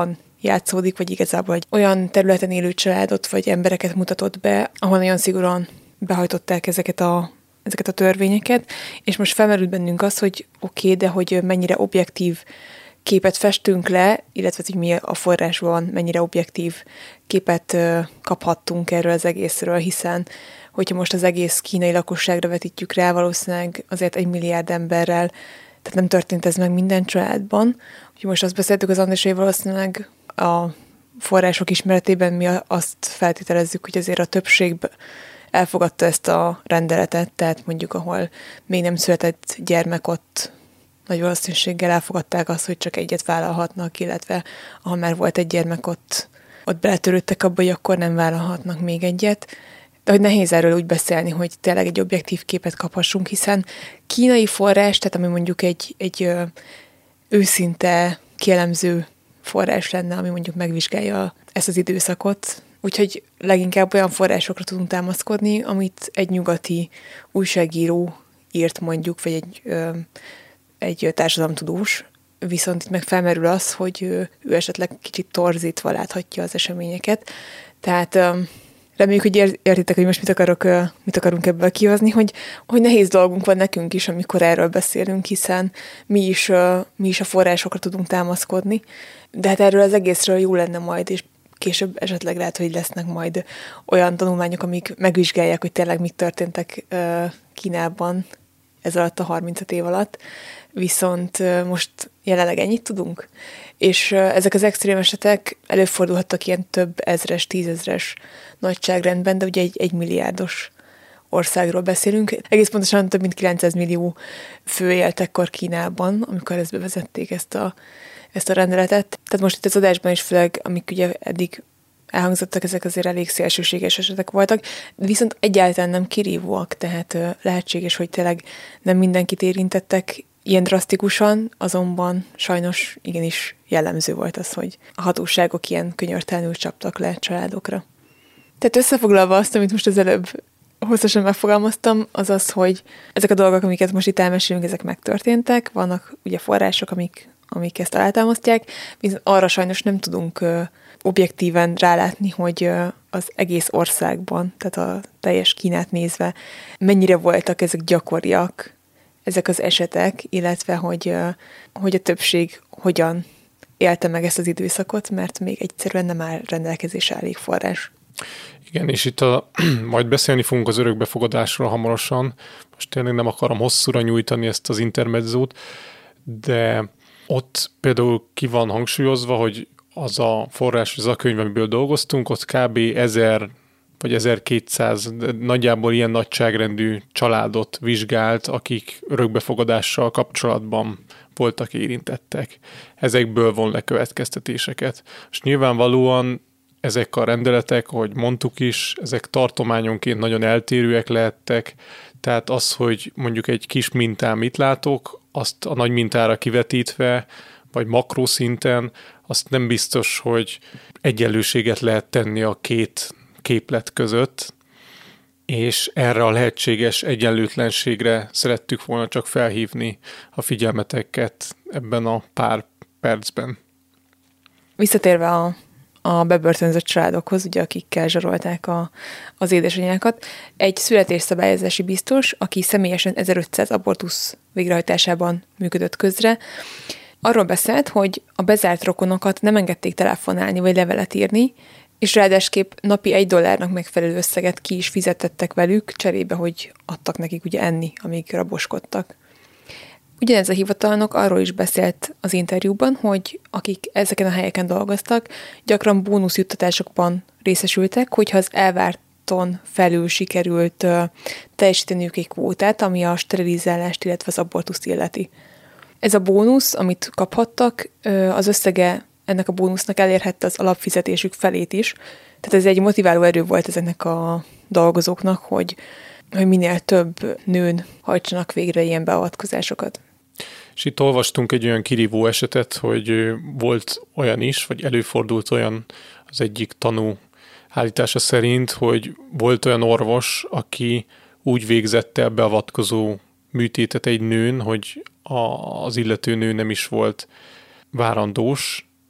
játszódik, vagy igazából egy olyan területen élő családot, vagy embereket mutatott be, ahol nagyon szigorúan behajtották ezeket a, ezeket a törvényeket, és most felmerült bennünk az, hogy oké, okay, de hogy mennyire objektív képet festünk le, illetve hogy mi a forrásban, mennyire objektív képet kaphattunk erről az egészről, hiszen hogyha most az egész kínai lakosságra vetítjük rá, valószínűleg azért egy milliárd emberrel, tehát nem történt ez meg minden családban. Úgyhogy most azt beszéltük az András, hogy valószínűleg a források ismeretében mi azt feltételezzük, hogy azért a többség elfogadta ezt a rendeletet, tehát mondjuk ahol még nem született gyermek, ott nagy valószínűséggel elfogadták azt, hogy csak egyet vállalhatnak, illetve ahol már volt egy gyermek, ott, ott beletörődtek abba, hogy akkor nem vállalhatnak még egyet. De hogy nehéz erről úgy beszélni, hogy tényleg egy objektív képet kaphassunk, hiszen kínai forrás, tehát ami mondjuk egy, egy ö, őszinte, kielemző forrás lenne, ami mondjuk megvizsgálja ezt az időszakot. Úgyhogy leginkább olyan forrásokra tudunk támaszkodni, amit egy nyugati újságíró írt mondjuk, vagy egy, ö, egy társadalomtudós. Viszont itt meg felmerül az, hogy ő, ő esetleg kicsit torzítva láthatja az eseményeket. Tehát ö, reméljük, hogy értitek, hogy most mit, akarok, mit akarunk ebből kihozni, hogy, hogy nehéz dolgunk van nekünk is, amikor erről beszélünk, hiszen mi is, mi is a forrásokra tudunk támaszkodni, de hát erről az egészről jó lenne majd, és később esetleg lehet, hogy lesznek majd olyan tanulmányok, amik megvizsgálják, hogy tényleg mit történtek Kínában ez alatt a harmincöt év alatt, viszont most jelenleg ennyit tudunk. És ezek az extrém esetek előfordulhattak ilyen több ezres, tízezres nagyságrendben, de ugye egy, egy milliárdos országról beszélünk. Egész pontosan több mint kilencszáz millió fő élt ekkor Kínában, amikor ezt bevezették, ezt a, ezt a rendeletet. Tehát most itt az adásban is főleg, amik ugye eddig elhangzottak, ezek azért elég szélsőséges esetek voltak, viszont egyáltalán nem kirívóak, tehát lehetséges, hogy tényleg nem mindenkit érintettek ilyen drasztikusan, azonban sajnos igenis jellemző volt az, hogy a hatóságok ilyen könyörtelenül csaptak le családokra. Tehát összefoglalva azt, amit most az előbb hosszasan megfogalmaztam, az az, hogy ezek a dolgok, amiket most itt elmesélünk, ezek megtörténtek, vannak ugye források, amik, amik ezt alátámasztják, viszont arra sajnos nem tudunk uh, objektíven rálátni, hogy uh, az egész országban, tehát a teljes Kínát nézve, mennyire voltak ezek gyakoriak, ezek az esetek, illetve hogy, uh, hogy a többség hogyan élte meg ezt az időszakot, mert még egyszerűen nem áll rendelkezésre elég forrás. Igen, és itt a, majd beszélni fogunk az örökbefogadásról hamarosan. Most tényleg nem akarom hosszúra nyújtani ezt az intermezzót, de ott például ki van hangsúlyozva, hogy az a forrás, az a könyv, amiből dolgoztunk, ott kb. ezer vagy ezerkétszáz nagyjából ilyen nagyságrendű családot vizsgált, akik örökbefogadással kapcsolatban voltak érintettek. Ezekből von le következtetéseket. És nyilvánvalóan ezek a rendeletek, ahogy mondtuk is, ezek tartományonként nagyon eltérőek lehettek, tehát az, hogy mondjuk egy kis mintán mit látok, azt a nagy mintára kivetítve, vagy makroszinten, azt nem biztos, hogy egyenlőséget lehet tenni a két képlet között, és erre a lehetséges egyenlőtlenségre szerettük volna csak felhívni a figyelmeteket ebben a pár percben. Visszatérve a a bebörtönzött családokhoz, ugye, akikkel zsarolták a, az édesanyákat. Egy születésszabályozási biztos, aki személyesen ezerötszáz abortusz végrehajtásában működött közre, arról beszélt, hogy a bezárt rokonokat nem engedték telefonálni vagy levelet írni, és ráadásképp napi egy dollárnak megfelelő összeget ki is fizetettek velük, cserébe, hogy adtak nekik ugye enni, amíg raboskodtak. Ugyanez a hivatalnok arról is beszélt az interjúban, hogy akik ezeken a helyeken dolgoztak, gyakran bónuszjuttatásokban részesültek, hogyha az elvárton felül sikerült uh, teljesíteniük egy kvótát, ami a sterilizálást, illetve az abortuszt illeti. Ez a bónusz, amit kaphattak, uh, az összege ennek a bónusznak elérhette az alapfizetésük felét is. Tehát ez egy motiváló erő volt ezeknek a dolgozóknak, hogy, hogy minél több nőn hajtsanak végre ilyen beavatkozásokat. És itt olvastunk egy olyan kirívó esetet, hogy volt olyan is, vagy előfordult olyan az egyik tanú állítása szerint, hogy volt olyan orvos, aki úgy végzett el beavatkozó műtétet egy nőn, hogy az illető nő nem is volt várandós,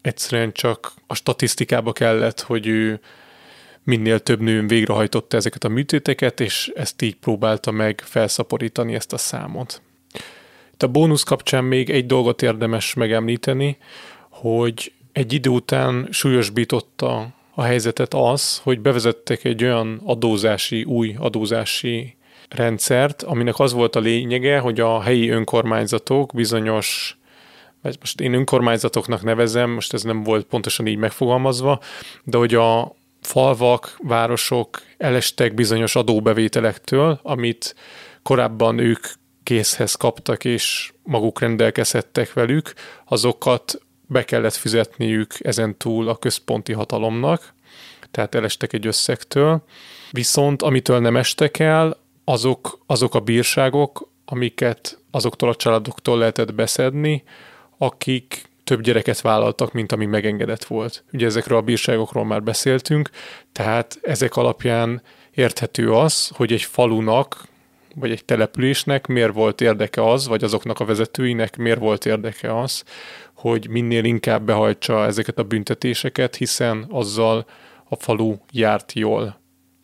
egyszerűen csak a statisztikába kellett, hogy ő minél több nőn végrehajtotta ezeket a műtéteket, és ezt így próbálta meg felszaporítani ezt a számot. Itt a bónusz kapcsán még egy dolgot érdemes megemlíteni, hogy egy idő után súlyosbította a helyzetet az, hogy bevezettek egy olyan adózási, új adózási rendszert, aminek az volt a lényege, hogy a helyi önkormányzatok bizonyos, vagy most én önkormányzatoknak nevezem, most ez nem volt pontosan így megfogalmazva, de hogy a falvak, városok elestek bizonyos adóbevételektől, amit korábban ők készhez kaptak, és maguk rendelkezhettek velük, azokat be kellett fizetniük ezentúl a központi hatalomnak, tehát elestek egy összegtől. Viszont amitől nem estek el, azok, azok a bírságok, amiket azoktól a családoktól lehetett beszedni, akik több gyereket vállaltak, mint ami megengedett volt. Ugye ezekről a bírságokról már beszéltünk, tehát ezek alapján érthető az, hogy egy falunak, vagy egy településnek miért volt érdeke az, vagy azoknak a vezetőinek miért volt érdeke az, hogy minél inkább behajtsa ezeket a büntetéseket, hiszen azzal a falu járt jól.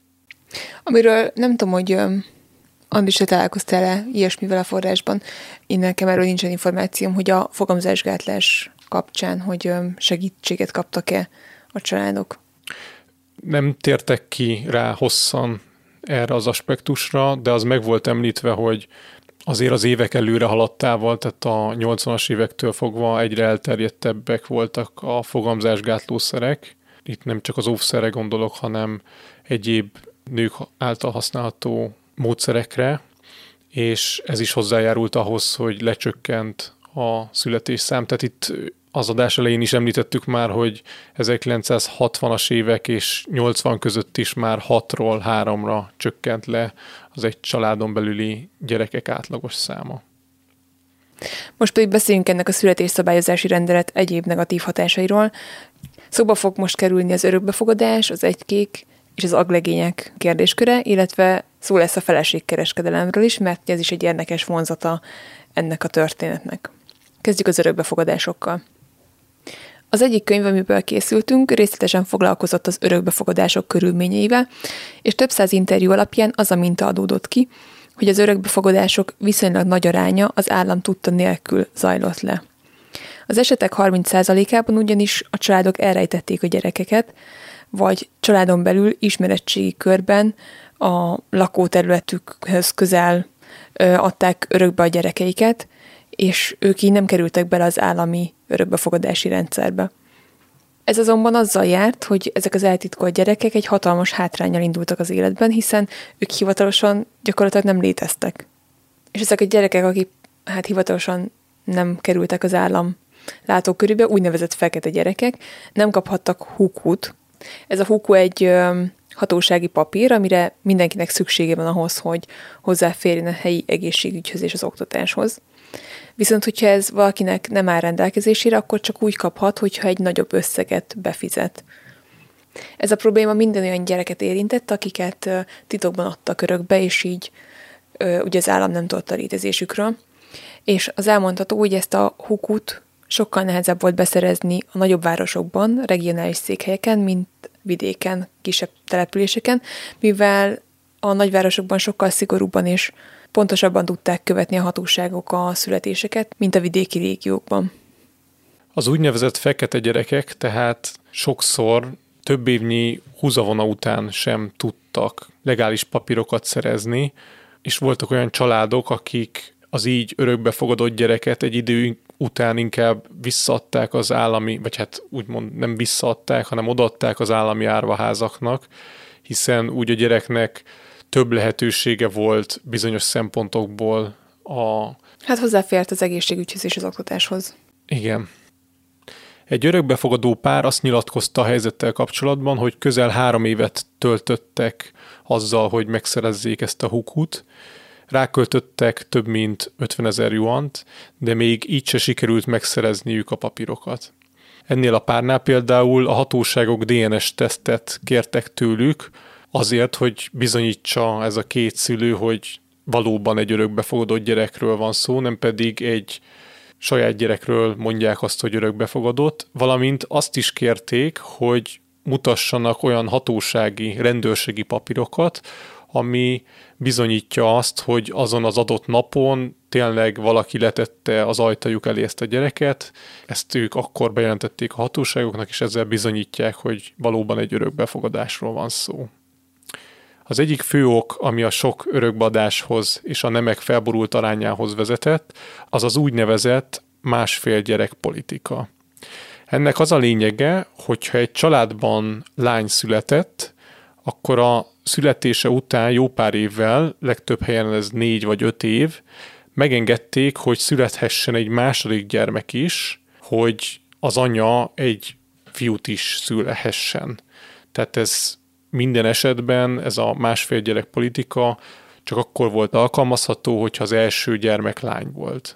Amiről nem tudom, hogy Andris, te találkoztál-e ilyesmivel a forrásban. Én nekem erről nincsen információm, hogy a fogamzásgátlás kapcsán, hogy segítséget kaptak-e a családok. Nem tértek ki rá hosszan erre az aspektusra, de az meg volt említve, hogy azért az évek előre haladtával, tehát a nyolcvanas évektől fogva egyre elterjedtebbek voltak a fogamzásgátlószerek. Itt nem csak az óvszerre gondolok, hanem egyéb nők által használható módszerekre, és ez is hozzájárult ahhoz, hogy lecsökkent a születésszám. Tehát itt az adás elején is említettük már, hogy ezerkilencszázhatvanas évek és nyolcvan között is már hatról háromra csökkent le az egy családon belüli gyerekek átlagos száma. Most pedig beszéljünk ennek a születésszabályozási rendelet egyéb negatív hatásairól. Szóba fog most kerülni az örökbefogadás, az egykék és az aglegények kérdésköre, illetve szó lesz a feleségkereskedelemről is, mert ez is egy érdekes vonzata ennek a történetnek. Kezdjük az örökbefogadásokkal. Az egyik könyv, amiből készültünk, részletesen foglalkozott az örökbefogadások körülményeivel, és több száz interjú alapján az a minta adódott ki, hogy az örökbefogadások viszonylag nagy aránya az állam tudta nélkül zajlott le. Az esetek harminc százalékában ugyanis a családok elrejtették a gyerekeket, vagy családon belül ismeretségi körben a lakóterületükhöz közel adták örökbe a gyerekeiket, és ők így nem kerültek bele az állami örökbefogadási rendszerbe. Ez azonban azzal járt, hogy ezek az eltitkolt gyerekek egy hatalmas hátránnyal indultak az életben, hiszen ők hivatalosan gyakorlatilag nem léteztek. És ezek a gyerekek, akik hát hivatalosan nem kerültek az állam látókörébe, úgynevezett fekete gyerekek, nem kaphattak húkút. Ez a húku egy ö, hatósági papír, amire mindenkinek szüksége van ahhoz, hogy hozzáférjen a helyi egészségügyhöz és az oktatáshoz. Viszont, hogyha ez valakinek nem áll rendelkezésére, akkor csak úgy kaphat, hogyha egy nagyobb összeget befizet. Ez a probléma minden olyan gyereket érintett, akiket titokban adtak örökbe, és így ugye az állam nem tudott a létezésükről. És az elmondható, hogy ezt a húkut sokkal nehezebb volt beszerezni a nagyobb városokban, regionális székhelyeken, mint vidéken, kisebb településeken, mivel a nagyvárosokban sokkal szigorúbban és pontosabban tudták követni a hatóságok a születéseket, mint a vidéki régiókban. Az úgynevezett fekete gyerekek tehát sokszor több évnyi húzavona után sem tudtak legális papírokat szerezni, és voltak olyan családok, akik az így örökbefogadott gyereket egy idő után inkább visszaadták az állami, vagy hát úgymond nem visszaadták, hanem odaadták az állami árvaházaknak, hiszen úgy a gyereknek több lehetősége volt bizonyos szempontokból a... Hát hozzáfért az egészségügyhöz és az oktatáshoz. Igen. Egy örökbefogadó pár azt nyilatkozta a helyzettel kapcsolatban, hogy közel három évet töltöttek azzal, hogy megszerezzék ezt a húkut. Ráköltöttek több mint ötvenezer juant, de még így se sikerült megszerezniük a papírokat. Ennél a párnál például a hatóságok dé en es-tesztet kértek tőlük, azért, hogy bizonyítsa ez a két szülő, hogy valóban egy örökbefogadott gyerekről van szó, nem pedig egy saját gyerekről mondják azt, hogy örökbefogadott, valamint azt is kérték, hogy mutassanak olyan hatósági, rendőrségi papírokat, ami bizonyítja azt, hogy azon az adott napon tényleg valaki letette az ajtajuk elé ezt a gyereket, ezt ők akkor bejelentették a hatóságoknak, és ezzel bizonyítják, hogy valóban egy örökbefogadásról van szó. Az egyik fő ok, ami a sok örökbeadáshoz és a nemek felborult arányához vezetett, az az úgynevezett másfél gyerek politika. Ennek az a lényege, hogyha egy családban lány született, akkor a születése után jó pár évvel, legtöbb helyen ez négy vagy öt év, megengedték, hogy születhessen egy második gyermek is, hogy az anya egy fiút is szülhessen. Tehát ez minden esetben, ez a másfél gyerek politika csak akkor volt alkalmazható, hogyha az első gyermek lány volt.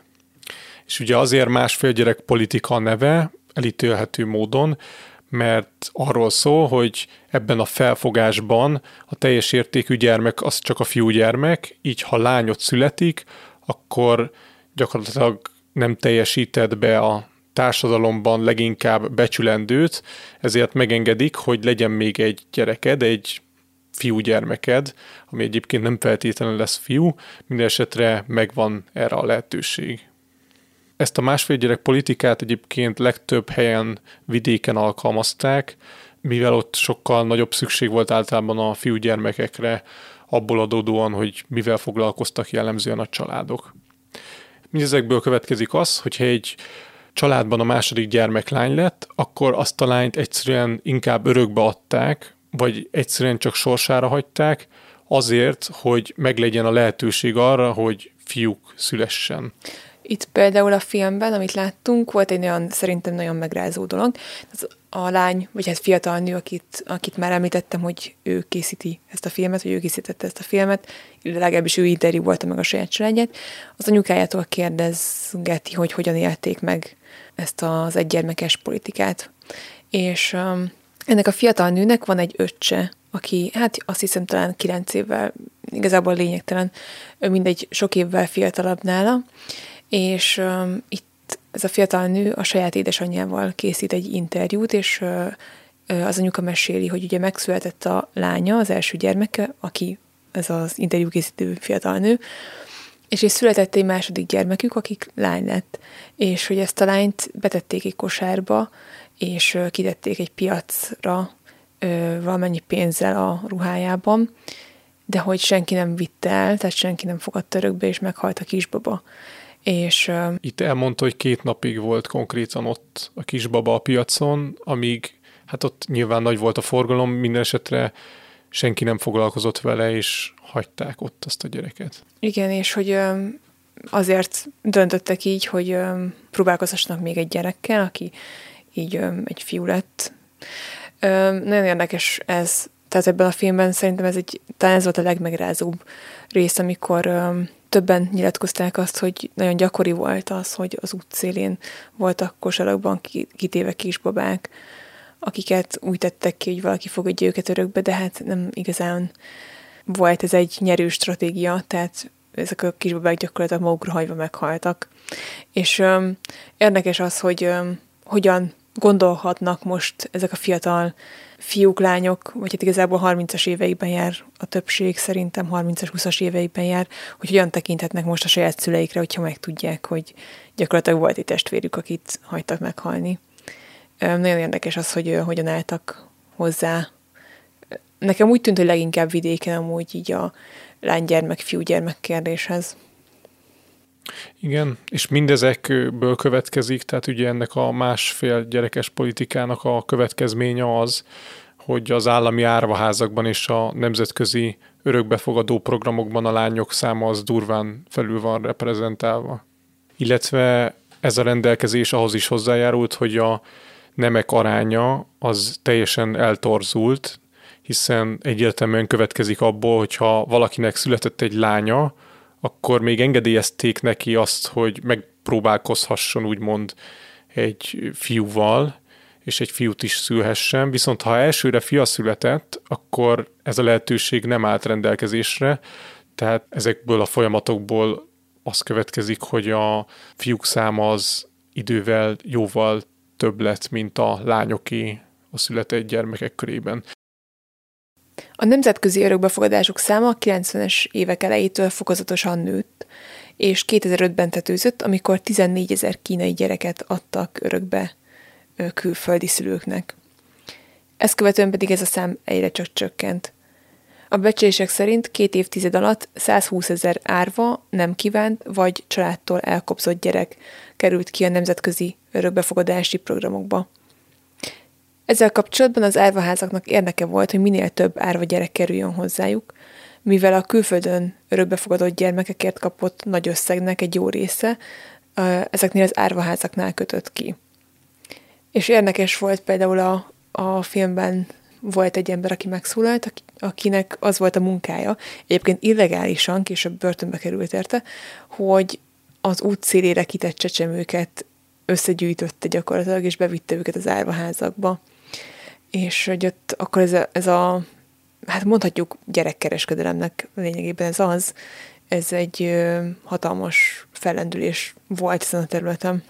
És ugye azért másfél gyerek politika neve, elítélhető módon, mert arról szól, hogy ebben a felfogásban a teljes értékű gyermek az csak a fiúgyermek, így ha lányot születik, akkor gyakorlatilag nem teljesített be a társadalomban leginkább becsülendőt, ezért megengedik, hogy legyen még egy gyereked, egy fiúgyermeked, ami egyébként nem feltétlenül lesz fiú, minden esetre megvan erre a lehetőség. Ezt a másfél gyerek politikát egyébként legtöbb helyen vidéken alkalmazták, mivel ott sokkal nagyobb szükség volt általában a fiúgyermekekre, abból adódóan, hogy mivel foglalkoztak jellemzően a családok. Mindezekből következik az, hogyha egy családban a második gyermek lány lett, akkor azt a lányt egyszerűen inkább örökbe adták, vagy egyszerűen csak sorsára hagyták, azért, hogy meglegyen a lehetőség arra, hogy fiúk szülessen. Itt például a filmben, amit láttunk, volt egy olyan, szerintem nagyon megrázó dolog. Ez a lány, vagy hát fiatal nő, akit, akit már említettem, hogy ő készíti ezt a filmet, vagy ő készítette ezt a filmet, legalábbis ő interjú volta meg a saját családját, az anyukájától kérdezgeti, hogy hogyan élték meg ezt az egygyermekes politikát. És um, ennek a fiatal nőnek van egy öccse, aki, hát azt hiszem talán kilenc évvel, igazából lényegtelen, mindegy sok évvel fiatalabb nála, és um, itt ez a fiatal nő a saját édesanyjával készít egy interjút, és uh, az anyuka meséli, hogy ugye megszületett a lánya, az első gyermeke, aki ez az interjú készítő fiatal nő, és és született egy második gyermekük, akik lány lett, és hogy ezt a lányt betették egy kosárba, és uh, kitették egy piacra uh, valamennyi pénzzel a ruhájában, de hogy senki nem vitte el, tehát senki nem fogadta örökbe, és meghalt a kisbaba. És, uh, Itt elmondta, hogy két napig volt konkrétan ott a kisbaba a piacon, amíg hát ott nyilván nagy volt a forgalom, minden esetre senki nem foglalkozott vele, és hagyták ott azt a gyereket. Igen, és hogy um, azért döntöttek így, hogy um, próbálkozhassanak még egy gyerekkel, aki így um, egy fiú lett. Um, nagyon érdekes ez, tehát ebben a filmben szerintem ez egy, talán ez volt a legmegrázóbb rész, amikor um, többen nyilatkozták azt, hogy nagyon gyakori volt az, hogy az útszélén voltak kosarakban kitéve kisbabák, akiket úgy tettek ki, hogy valaki fogadja őket örökbe, de hát nem igazán volt ez egy nyerő stratégia, tehát ezek a kisbabák gyakorlatilag magukra hagyva meghaltak. És um, érdekes az, hogy um, hogyan gondolhatnak most ezek a fiatal fiúk, lányok, vagy hát igazából harmincas éveikben jár a többség, szerintem harmincas, húszas éveikben jár, hogy hogyan tekinthetnek most a saját szüleikre, hogyha megtudják, hogy gyakorlatilag volt egy testvérük, akit hagytak meghalni. Nagyon érdekes az, hogy hogyan álltak hozzá. Nekem úgy tűnt, hogy leginkább vidéken amúgy így a lánygyermek, fiúgyermek kérdéshez. Igen, és mindezekből következik, tehát ugye ennek a másfél gyerekes politikának a következménye az, hogy az állami árvaházakban és a nemzetközi örökbefogadó programokban a lányok száma az durván felül van reprezentálva. Illetve ez a rendelkezés ahhoz is hozzájárult, hogy a nemek aránya az teljesen eltorzult, hiszen egyértelműen következik abból, hogyha valakinek született egy lánya, akkor még engedélyezték neki azt, hogy megpróbálkozhasson úgymond egy fiúval, és egy fiút is szülhessen, viszont ha elsőre fia született, akkor ez a lehetőség nem állt rendelkezésre, tehát ezekből a folyamatokból az következik, hogy a fiúk száma az idővel jóval több lett, mint a lányoké a született gyermekek körében. A nemzetközi örökbefogadások száma a kilencvenes évek elejétől fokozatosan nőtt, és kétezer-ötben tetőzött, amikor tizennégyezer kínai gyereket adtak örökbe külföldi szülőknek. Ezt követően pedig ez a szám egyre csak csökkent. A becslések szerint két évtized alatt százhúszezer árva, nem kívánt vagy családtól elkobzott gyerek került ki a nemzetközi örökbefogadási programokba. Ezzel kapcsolatban az árvaházaknak érdeke volt, hogy minél több árva gyerek kerüljön hozzájuk, mivel a külföldön örökbefogadott gyermekekért kapott nagy összegnek egy jó része ezeknél az árvaházaknál kötött ki. És érdekes volt például a, a filmben volt egy ember, aki megszólalt, akinek az volt a munkája, egyébként illegálisan, később börtönbe került érte, hogy az út szélére kitett csecsemőket összegyűjtötte gyakorlatilag, és bevitte őket az árvaházakba. És hogy ott akkor ez a, ez a hát mondhatjuk gyerekkereskedelemnek lényegében ez az, ez egy ö, hatalmas fellendülés volt ezen a területen.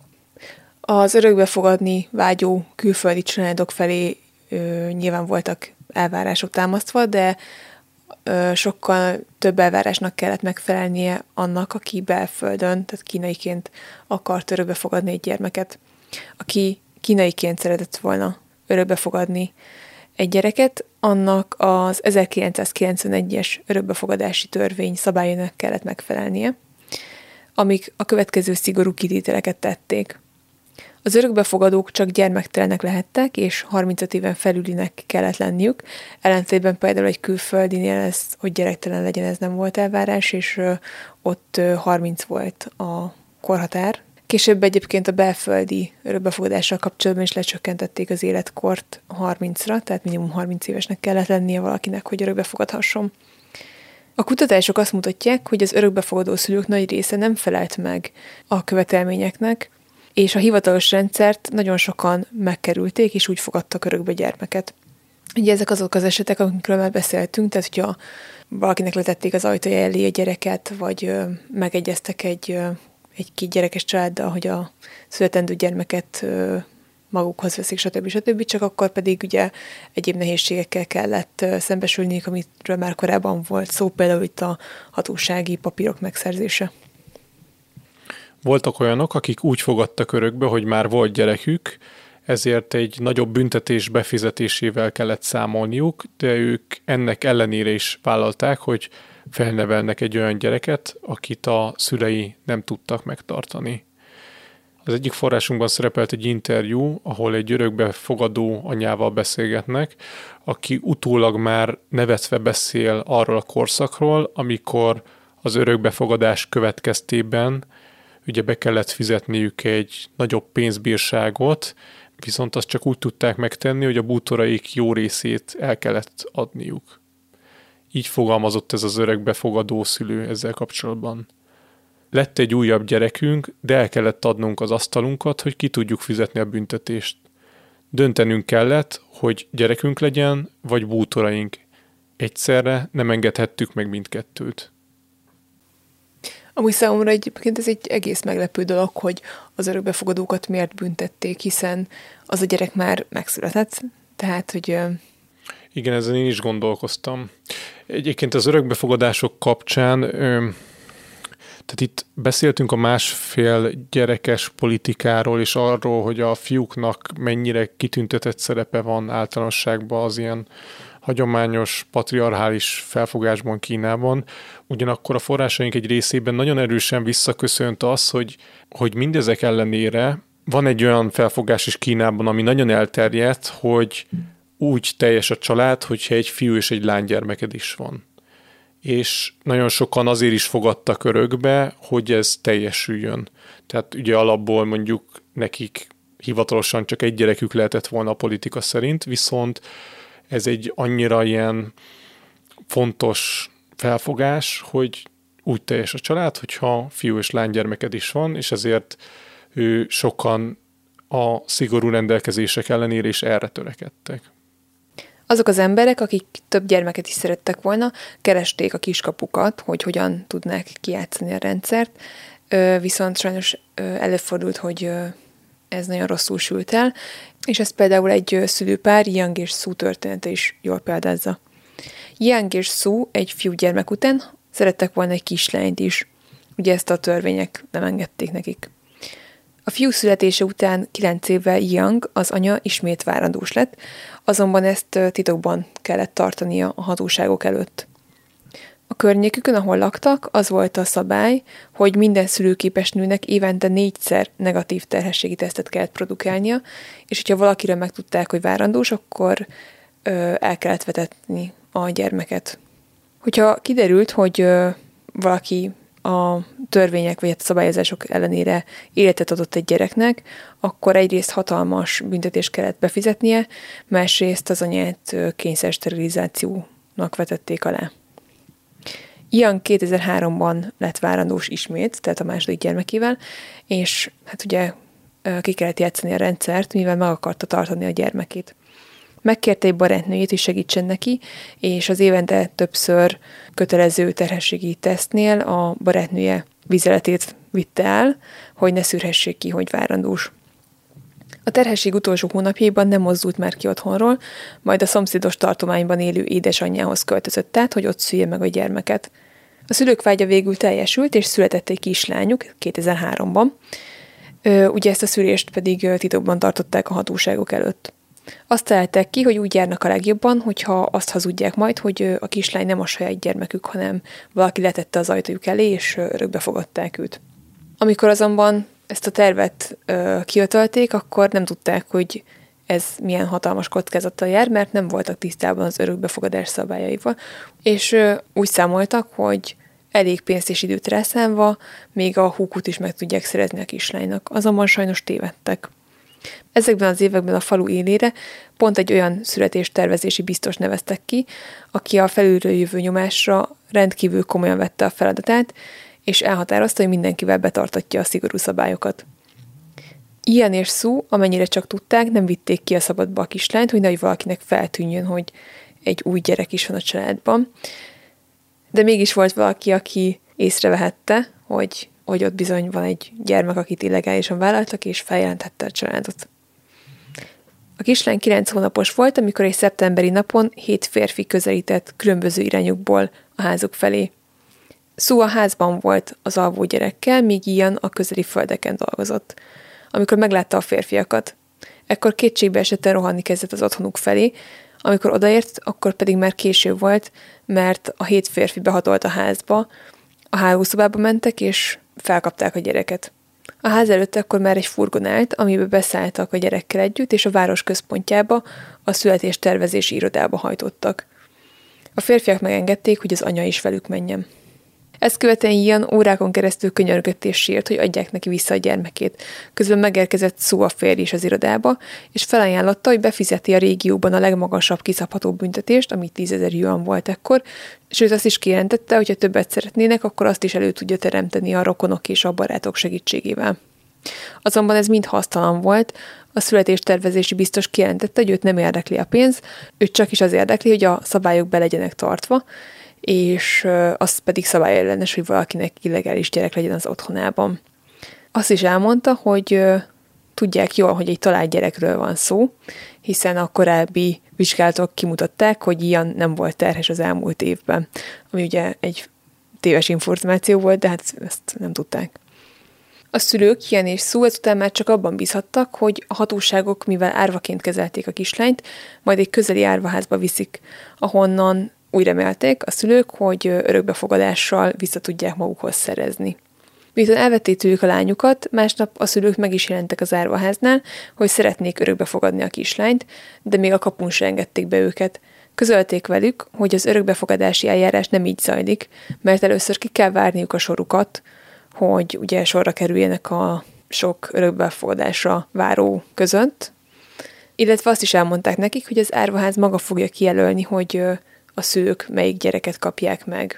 Az örökbefogadni vágyó külföldi családok felé ö, nyilván voltak elvárások támasztva, de ö, sokkal több elvárásnak kellett megfelelnie annak, aki belföldön, tehát kínaiként akart örökbefogadni egy gyermeket, aki kínaiként szeretett volna örökbefogadni egy gyereket, annak az ezerkilencszázkilencvenegyes örökbefogadási törvény szabályának kellett megfelelnie, amik a következő szigorú kitételeket tették. Az örökbefogadók csak gyermektelenek lehettek, és harmincöt éven felülinek kellett lenniük, ellentétben például egy külföldinél ez, hogy gyerektelen legyen, ez nem volt elvárás, és ott harminc volt a korhatár. Később egyébként a belföldi örökbefogadással kapcsolatban is lecsökkentették az életkort harmincra, tehát minimum harminc évesnek kellett lennie valakinek, hogy örökbefogadhasson. A kutatások azt mutatják, hogy az örökbefogadó szülők nagy része nem felelt meg a követelményeknek, és a hivatalos rendszert nagyon sokan megkerülték, és úgy fogadtak örökbe gyermeket. Ugye ezek azok az esetek, amikről már beszéltünk, tehát hogyha valakinek letették az ajtaja elé a gyereket, vagy ö, megegyeztek egy, ö, egy két gyerekes családdal, hogy a születendő gyermeket ö, magukhoz veszik, stb. stb. Csak akkor pedig ugye egyéb nehézségekkel kellett ö, szembesülniük, amiről már korábban volt szó, például itt a hatósági papírok megszerzése. Voltak olyanok, akik úgy fogadtak örökbe, hogy már volt gyerekük, ezért egy nagyobb büntetés befizetésével kellett számolniuk, de ők ennek ellenére is vállalták, hogy felnevelnek egy olyan gyereket, akit a szülei nem tudtak megtartani. Az egyik forrásunkban szerepelt egy interjú, ahol egy örökbefogadó anyával beszélgetnek, aki utólag már nevetve beszél arról a korszakról, amikor az örökbefogadás következtében ugye be kellett fizetniük egy nagyobb pénzbírságot, viszont azt csak úgy tudták megtenni, hogy a bútoraik jó részét el kellett adniuk. Így fogalmazott ez az örökbefogadó szülő ezzel kapcsolatban. Lett egy újabb gyerekünk, de el kellett adnunk az asztalunkat, hogy ki tudjuk fizetni a büntetést. Döntenünk kellett, hogy gyerekünk legyen, vagy bútoraink. Egyszerre nem engedhettük meg mindkettőt. Amúgy számomra egyébként ez egy egész meglepő dolog, hogy az örökbefogadókat miért büntették, hiszen az a gyerek már megszületett, tehát, hogy... Igen, ezen én is gondolkoztam. Egyébként az örökbefogadások kapcsán, tehát itt beszéltünk a másfél gyerekes politikáról, és arról, hogy a fiúknak mennyire kitüntetett szerepe van általánosságban az ilyen hagyományos, patriarchális felfogásban Kínában. Ugyanakkor a forrásaink egy részében nagyon erősen visszaköszönt az, hogy, hogy mindezek ellenére van egy olyan felfogás is Kínában, ami nagyon elterjedt, hogy úgy teljes a család, hogyha egy fiú és egy lánygyermeked is van. És nagyon sokan azért is fogadtak örökbe, hogy ez teljesüljön. Tehát ugye alapból mondjuk nekik hivatalosan csak egy gyerekük lehetett volna a politika szerint, viszont ez egy annyira ilyen fontos felfogás, hogy úgy teljes a család, hogyha fiú és lánygyermeked is van, és ezért ő sokan a szigorú rendelkezések ellenére is erre törekedtek. Azok az emberek, akik több gyermeket is szerettek volna, keresték a kiskapukat, hogy hogyan tudnák kijátszani a rendszert, viszont sajnos előfordult, hogy ez nagyon rosszul sült el, és ez például egy szülőpár, Young és Sue története is jól példázza. Young és Sue egy fiúgyermek után szerettek volna egy kislányt is. Ugye ezt a törvények nem engedték nekik. A fiú születése után kilenc évvel Young, az anya ismét várandós lett, azonban ezt titokban kellett tartania a hatóságok előtt. A környékükön, ahol laktak, az volt a szabály, hogy minden szülőképes nőnek évente négyszer negatív terhességi tesztet kellett produkálnia, és hogyha valakire megtudták, hogy várandós, akkor ö, el kellett vetetni a gyermeket. Hogyha kiderült, hogy ö, valaki a törvények vagy a szabályozások ellenére életet adott egy gyereknek, akkor egyrészt hatalmas büntetést kellett befizetnie, másrészt az anyát kényszersterilizációnak vetették alá. Young kétezer-háromban lett várandós ismét, tehát a második gyermekével, és hát ugye ki kellett játszani a rendszert, mivel meg akarta tartani a gyermekét. Megkérte egy barátnőjét, hogy segítsen neki, és az évente többször kötelező terhességi tesztnél a barátnője vizeletét vitte el, hogy ne szűrhessék ki, hogy várandós. A terhesség utolsó hónapjaiban nem mozdult már ki otthonról, majd a szomszédos tartományban élő édesanyjához költözött át, hogy ott szülje meg a gyermeket. A szülők vágya végül teljesült, és született egy kislányuk kétezer-háromban. Ugye ezt a szülést pedig titokban tartották a hatóságok előtt. Azt találták ki, hogy úgy járnak a legjobban, hogyha azt hazudják majd, hogy a kislány nem a saját gyermekük, hanem valaki letette az ajtójuk elé, és örökbe fogadták őt. Amikor azonban ezt a tervet ö, kiötölték, akkor nem tudták, hogy ez milyen hatalmas kockázattal jár, mert nem voltak tisztában az örökbefogadás szabályaival, és ö, úgy számoltak, hogy elég pénzt és időt rászánva még a húkut is meg tudják szerezni a kislánynak, azonban sajnos tévedtek. Ezekben az években a falu élére pont egy olyan születéstervezési biztos neveztek ki, aki a felülről jövő nyomásra rendkívül komolyan vette a feladatát, és elhatározta, hogy mindenkivel betartatja a szigorú szabályokat. Ian és Sue, amennyire csak tudták, nem vitték ki a szabadba a kislányt, hogy nehogy valakinek feltűnjön, hogy egy új gyerek is van a családban. De mégis volt valaki, aki észrevehette, hogy, hogy ott bizony van egy gyermek, akit illegálisan vállaltak, és feljelentette a családot. A kislány kilenc hónapos volt, amikor egy szeptemberi napon hét férfi közelített különböző irányokból a házuk felé. Sue a házban volt az alvó gyerekkel, míg Ian a közeli földeken dolgozott. Amikor meglátta a férfiakat, ekkor kétségbe esetten rohanni kezdett az otthonuk felé, amikor odaért, akkor pedig már késő volt, mert a hét férfi behatolt a házba, a hálószobába mentek, és felkapták a gyereket. A ház előtt akkor már egy furgon állt, amiben beszálltak a gyerekkel együtt, és a város központjába, a születéstervezési irodába hajtottak. A férfiak megengedték, hogy az anya is velük menjen. Ezt követően Ian órákon keresztül könyörgött és sírt, hogy adják neki vissza a gyermekét. Közben megérkezett Sue a férj is az irodába, és felajánlotta, hogy befizeti a régióban a legmagasabb kiszabható büntetést, ami tízezer yuan volt ekkor, sőt azt is kijelentette, hogy ha többet szeretnének, akkor azt is elő tudja teremteni a rokonok és a barátok segítségével. Azonban ez mind hasztalan volt, a születéstervezési biztos kijelentette, hogy őt nem érdekli a pénz, őt csak is az érdekli, hogy a szabályok be legyenek tartva, és az pedig szabályellenes, hogy valakinek illegális gyerek legyen az otthonában. Azt is elmondta, hogy tudják jól, hogy egy talált gyerekről van szó, hiszen a korábbi vizsgálatok kimutatták, hogy Ian nem volt terhes az elmúlt évben, ami ugye egy téves információ volt, de hát ezt nem tudták. A szülők, Ian és Sue ezután már csak abban bízhattak, hogy a hatóságok, mivel árvaként kezelték a kislányt, majd egy közeli árvaházba viszik, ahonnan úgy remélték a szülők, hogy örökbefogadással vissza tudják magukhoz szerezni. Miután elvették tőlük a lányukat, másnap a szülők meg is jelentek az árvaháznál, hogy szeretnék örökbefogadni a kislányt, de még a kapun se engedték be őket. Közölték velük, hogy az örökbefogadási eljárás nem így zajlik, mert először ki kell várniuk a sorukat, hogy ugye sorra kerüljenek a sok örökbefogadásra váró között, illetve azt is elmondták nekik, hogy az árvaház maga fogja kijelölni, hogy a szülők melyik gyereket kapják meg.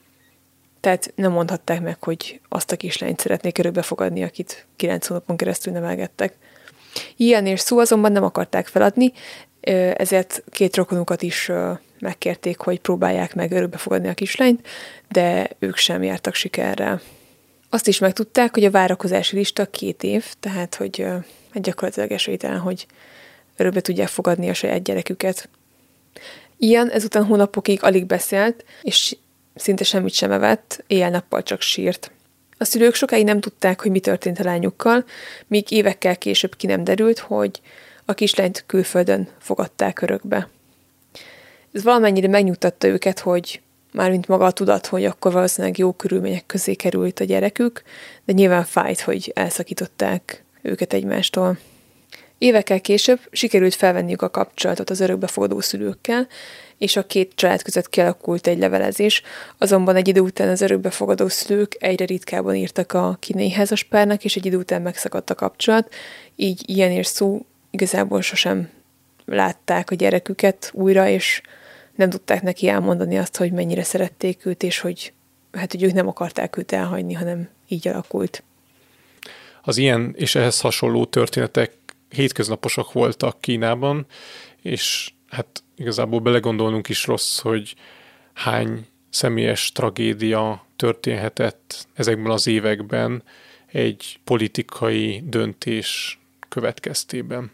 Tehát nem mondhatták meg, hogy azt a kislányt szeretnék örökbefogadni, akit kilenc hónapon keresztül nevelgettek. Ian és Sue azonban nem akarták feladni, ezért két rokonukat is megkérték, hogy próbálják meg örökbefogadni a kislányt, de ők sem jártak sikerrel. Azt is megtudták, hogy a várakozási lista két év, tehát hogy gyakorlatilag esélytelen, hogy örökbe tudják fogadni a saját gyereküket. Ian ezután hónapokig alig beszélt, és szinte semmit sem evett, éjjel-nappal csak sírt. A szülők sokáig nem tudták, hogy mi történt a lányukkal, míg évekkel később ki nem derült, hogy a kislányt külföldön fogadták örökbe. Ez valamennyire megnyugtatta őket, hogy mármint maga a tudat, hogy akkor valószínűleg jó körülmények közé került a gyerekük, de nyilván fájt, hogy elszakították őket egymástól. Évekkel később sikerült felvenniük a kapcsolatot az örökbefogadó szülőkkel, és a két család között kialakult egy levelezés, azonban egy idő után az örökbefogadó szülők egyre ritkábban írtak a kínai házaspárnak, és egy idő után megszakadt a kapcsolat, így Ian és Sue igazából sosem látták a gyereküket újra, és nem tudták neki elmondani azt, hogy mennyire szerették őt, és hogy, hát, hogy ők nem akarták őt elhagyni, hanem így alakult. Az ilyen és ehhez hasonló történetek hétköznaposak voltak Kínában, és hát igazából belegondolnunk is rossz, hogy hány személyes tragédia történhetett ezekben az években egy politikai döntés következtében.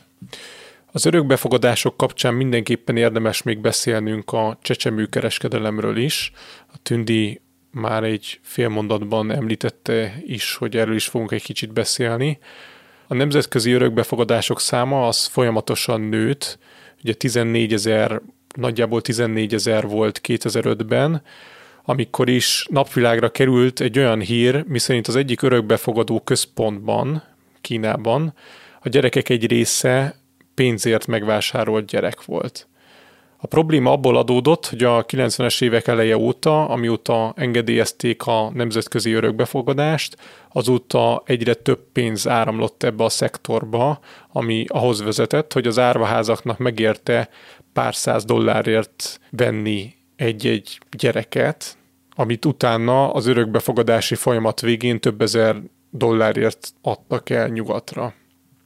Az örökbefogadások kapcsán mindenképpen érdemes még beszélnünk a csecsemőkereskedelemről is. A Tündi már egy fél mondatban említette is, hogy erről is fogunk egy kicsit beszélni. A nemzetközi örökbefogadások száma az folyamatosan nőtt, ugye tizennégyezer, nagyjából tizennégyezer volt kétezer-ötben, amikor is napvilágra került egy olyan hír, miszerint az egyik örökbefogadó központban, Kínában, a gyerekek egy része pénzért megvásárolt gyerek volt. A probléma abból adódott, hogy a kilencvenes évek eleje óta, amióta engedélyezték a nemzetközi örökbefogadást, azóta egyre több pénz áramlott ebbe a szektorba, ami ahhoz vezetett, hogy az árvaházaknak megérte pár száz dollárért venni egy-egy gyereket, amit utána az örökbefogadási folyamat végén több ezer dollárért adtak el nyugatra.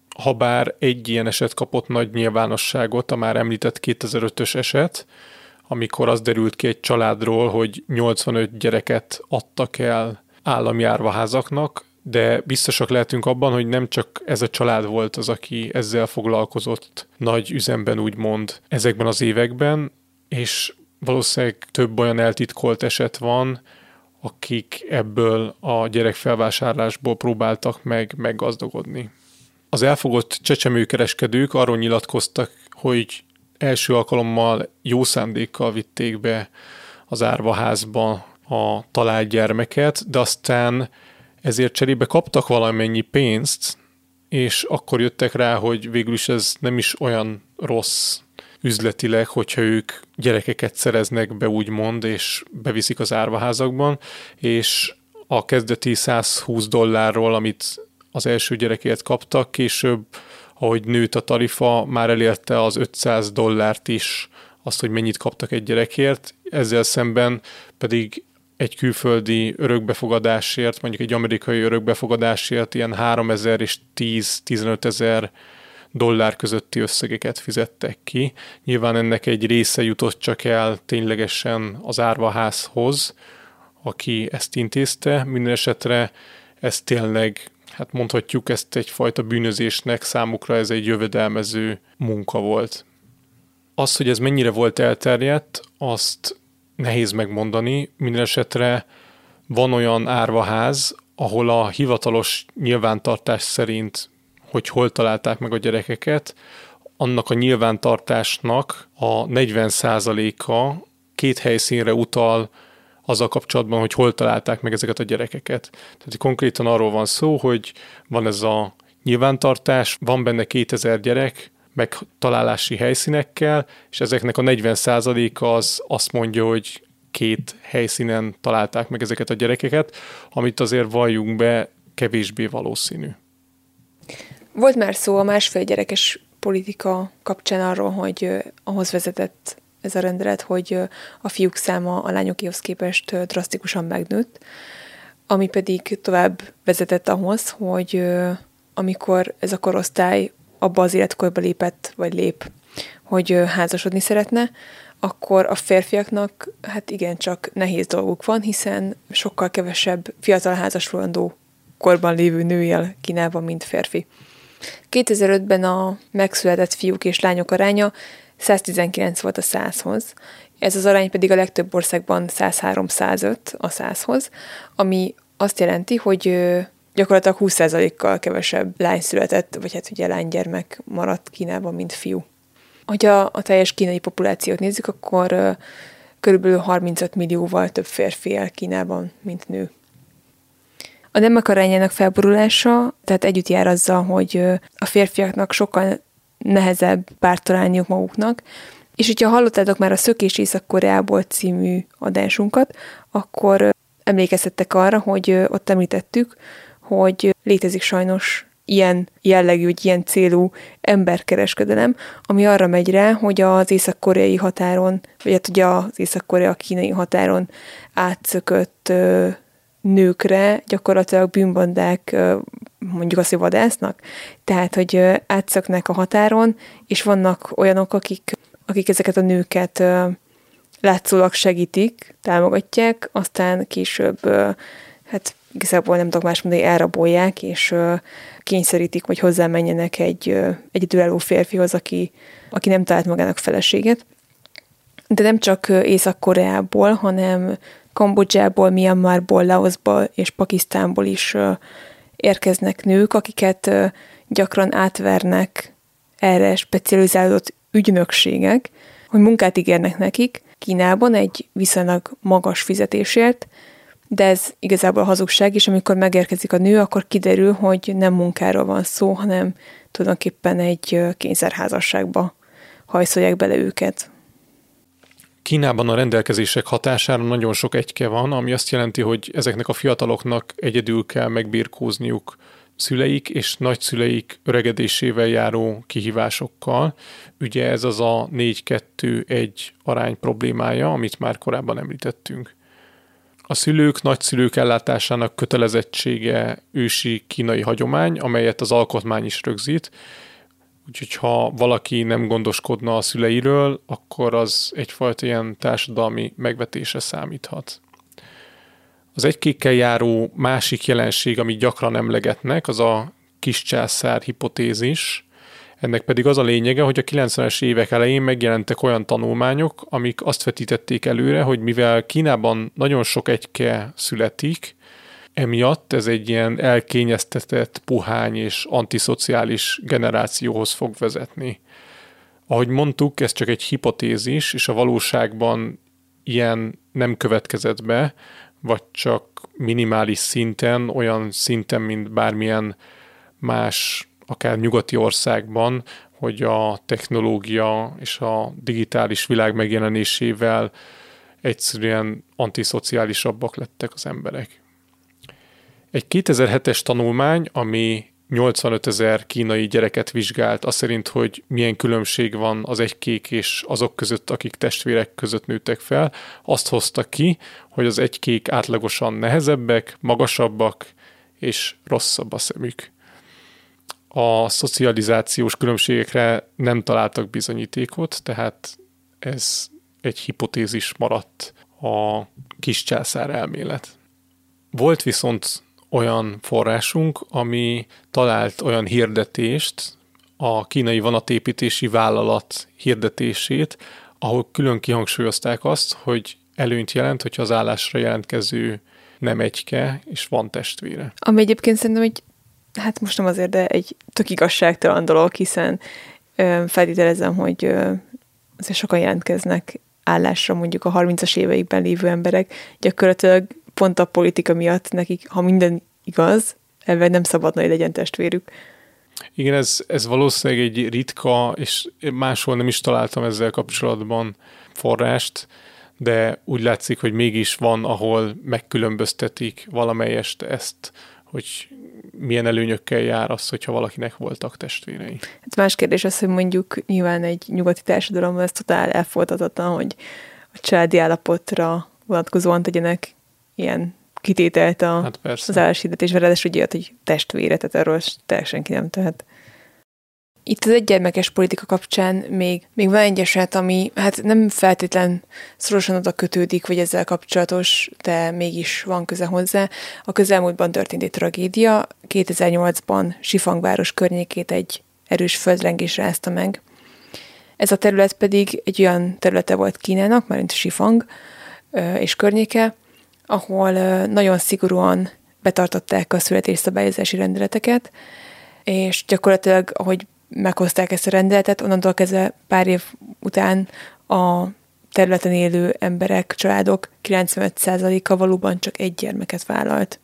Habár egy ilyen eset kapott nagy nyilvánosságot, a már említett kétezer-ötös eset, amikor az derült ki egy családról, hogy nyolcvanöt gyereket adtak el állami árvaházaknak, de biztosak lehetünk abban, hogy nem csak ez a család volt az, aki ezzel foglalkozott nagy üzemben úgymond ezekben az években, és valószínűleg több olyan eltitkolt eset van, akik ebből a gyerekfelvásárlásból próbáltak meg meggazdagodni. Az elfogott csecsemőkereskedők arról nyilatkoztak, hogy első alkalommal jó szándékkal vitték be az árvaházba a talált gyermeket, de aztán ezért cserébe kaptak valamennyi pénzt, és akkor jöttek rá, hogy végül is ez nem is olyan rossz üzletileg, hogyha ők gyerekeket szereznek be úgymond, és beviszik az árvaházakban, és a kezdeti százhúsz dollárról, amit az első gyerekért kaptak, később, ahogy nőtt a tarifa, már elérte az ötszáz dollárt is, azt, hogy mennyit kaptak egy gyerekért, ezzel szemben pedig egy külföldi örökbefogadásért, mondjuk egy amerikai örökbefogadásért ilyen háromezer és tíz-tizenöt ezer dollár közötti összegeket fizettek ki. Nyilván ennek egy része jutott csak el ténylegesen az árvaházhoz, aki ezt intézte. Minden esetre ez tényleg, hát mondhatjuk ezt egyfajta bűnözésnek, számukra ez egy jövedelmező munka volt. Az, hogy ez mennyire volt elterjedt, azt nehéz megmondani. Minden esetre van olyan árvaház, ahol a hivatalos nyilvántartás szerint, hogy hol találták meg a gyerekeket, annak a nyilvántartásnak a negyven százaléka két helyszínre utal azzal kapcsolatban, hogy hol találták meg ezeket a gyerekeket. Tehát konkrétan arról van szó, hogy van ez a nyilvántartás, van benne kétezer gyerek, megtalálási helyszínekkel, és ezeknek a negyven százaléka az azt mondja, hogy két helyszínen találták meg ezeket a gyerekeket, amit azért valljunk be, kevésbé valószínű. Volt már szó a másfél gyerekes politika kapcsán arról, hogy ahhoz vezetett ez a rendelet, hogy a fiúk száma a lányokéhoz képest drasztikusan megnőtt, ami pedig tovább vezetett ahhoz, hogy amikor ez a korosztály abba az életkorba lépett, vagy lép, hogy házasodni szeretne, akkor a férfiaknak hát igencsak nehéz dolguk van, hiszen sokkal kevesebb fiatal házasvolandó korban lévő nő él Kínában, mint férfi. kétezer-ötben a megszületett fiúk és lányok aránya száztizenkilenc volt a százhoz, ez az arány pedig a legtöbb országban száz három száz öt a százhoz, ami azt jelenti, hogy gyakorlatilag húsz százalékkal kevesebb lány született, vagy hát ugye lánygyermek maradt Kínában, mint fiú. Ha a teljes kínai populációt nézzük, akkor uh, körülbelül harmincöt millióval több férfi él Kínában, mint nő. A nemek arányának felborulása tehát együtt jár azzal, hogy uh, a férfiaknak sokkal nehezebb párt találniuk maguknak, és hogyha hallottátok már a Szökés Észak-Koreából című adásunkat, akkor uh, emlékeztettek arra, hogy uh, ott említettük, hogy uh, létezik sajnos ilyen jellegű, vagy ilyen célú emberkereskedelem, ami arra megy rá, hogy az észak-koreai határon, vagy hát ugye az észak-korea kínai határon átszökött ö, nőkre gyakorlatilag bűnbandák ö, mondjuk azt, hogy vadásznak. Tehát, hogy ö, átszöknek a határon, és vannak olyanok, akik, akik ezeket a nőket ö, látszólag segítik, támogatják, aztán később ö, hát igazából nem tudok más mondani, elrabolják, és ö, kényszerítik, hogy hozzámenjenek egy ö, egyedülálló férfihoz, aki, aki nem talált magának feleséget. De nem csak Észak-Koreából, hanem Kambodzsából, Myanmarból, Laoszból és Pakisztánból is ö, érkeznek nők, akiket ö, gyakran átvernek erre specializálódott ügynökségek, hogy munkát ígérnek nekik Kínában egy viszonylag magas fizetésért, de ez igazából hazugság, és amikor megérkezik a nő, akkor kiderül, hogy nem munkáról van szó, hanem tulajdonképpen egy kényszerházasságba hajszolják bele őket. Kínában a rendelkezések hatására nagyon sok egyke van, ami azt jelenti, hogy ezeknek a fiataloknak egyedül kell megbirkózniuk szüleik és nagyszüleik öregedésével járó kihívásokkal. Ugye ez az a négy kettő egy arány problémája, amit már korábban említettünk. A szülők, nagyszülők ellátásának kötelezettsége ősi kínai hagyomány, amelyet az alkotmány is rögzít. Úgyhogy ha valaki nem gondoskodna a szüleiről, akkor az egyfajta ilyen társadalmi megvetésre számíthat. Az egykékkel járó másik jelenség, amit gyakran emlegetnek, az a kiscsászár hipotézis. Ennek pedig az a lényege, hogy a kilencvenes évek elején megjelentek olyan tanulmányok, amik azt vetítették előre, hogy mivel Kínában nagyon sok egyke születik, emiatt ez egy ilyen elkényeztetett, puhány és antiszociális generációhoz fog vezetni. Ahogy mondtuk, ez csak egy hipotézis, és a valóságban ilyen nem következett be, vagy csak minimális szinten, olyan szinten, mint bármilyen más, akár nyugati országban, hogy a technológia és a digitális világ megjelenésével egyszerűen antiszociálisabbak lettek az emberek. Egy kétezer-hetes tanulmány, ami nyolcvanöt ezer kínai gyereket vizsgált, az szerint, hogy milyen különbség van az egykék és azok között, akik testvérek között nőttek fel, azt hozta ki, hogy az egykék átlagosan nehezebbek, magasabbak és rosszabb a szemük. A szocializációs különbségekre nem találtak bizonyítékot, tehát ez egy hipotézis maradt a kiscsászár elmélet. Volt viszont olyan forrásunk, ami talált olyan hirdetést, a kínai vonatépítési vállalat hirdetését, ahol külön kihangsúlyozták azt, hogy előnyt jelent, hogyha az állásra jelentkező nem egyke, és van testvére. Ami egyébként szerintem egy, hát most nem azért, de egy tök igazságtalan dolog, hiszen ö, feltételezem, hogy ö, azért sokan jelentkeznek állásra mondjuk a harmincas éveikben lévő emberek, gyakorlatilag pont a politika miatt nekik, ha minden igaz, ebben nem szabadna, hogy legyen testvérük. Igen, ez, ez valószínűleg egy ritka, és máshol nem is találtam ezzel kapcsolatban forrást, de úgy látszik, hogy mégis van, ahol megkülönböztetik valamelyest ezt, hogy milyen előnyökkel jár az, hogyha valakinek voltak testvérei. Hát más kérdés az, hogy mondjuk nyilván egy nyugati társadalomban ez totál elfogadhatatlan, hogy a családi állapotra vonatkozóan tegyenek ilyen kitételt a, hát az álláshirdetésben, ráadásul úgy jött, hogy testvére, tehát arról teljesen ki nem tehet. Itt az egygyermekes politika kapcsán még, még van egy eset, ami hát nem feltétlen szorosan oda kötődik, vagy ezzel kapcsolatos, de mégis van köze hozzá. A közelmúltban történt egy tragédia. kétezer-nyolcban Sifang város környékét egy erős földrengés rázta meg. Ez a terület pedig egy olyan területe volt Kínának, mármint Sifang és környéke, ahol nagyon szigorúan betartották a születésszabályozási rendeleteket, és gyakorlatilag, ahogy meghozták ezt a rendeletet, onnantól kezdve pár év után a területen élő emberek, családok kilencvenöt százaléka valóban csak egy gyermeket vállalt.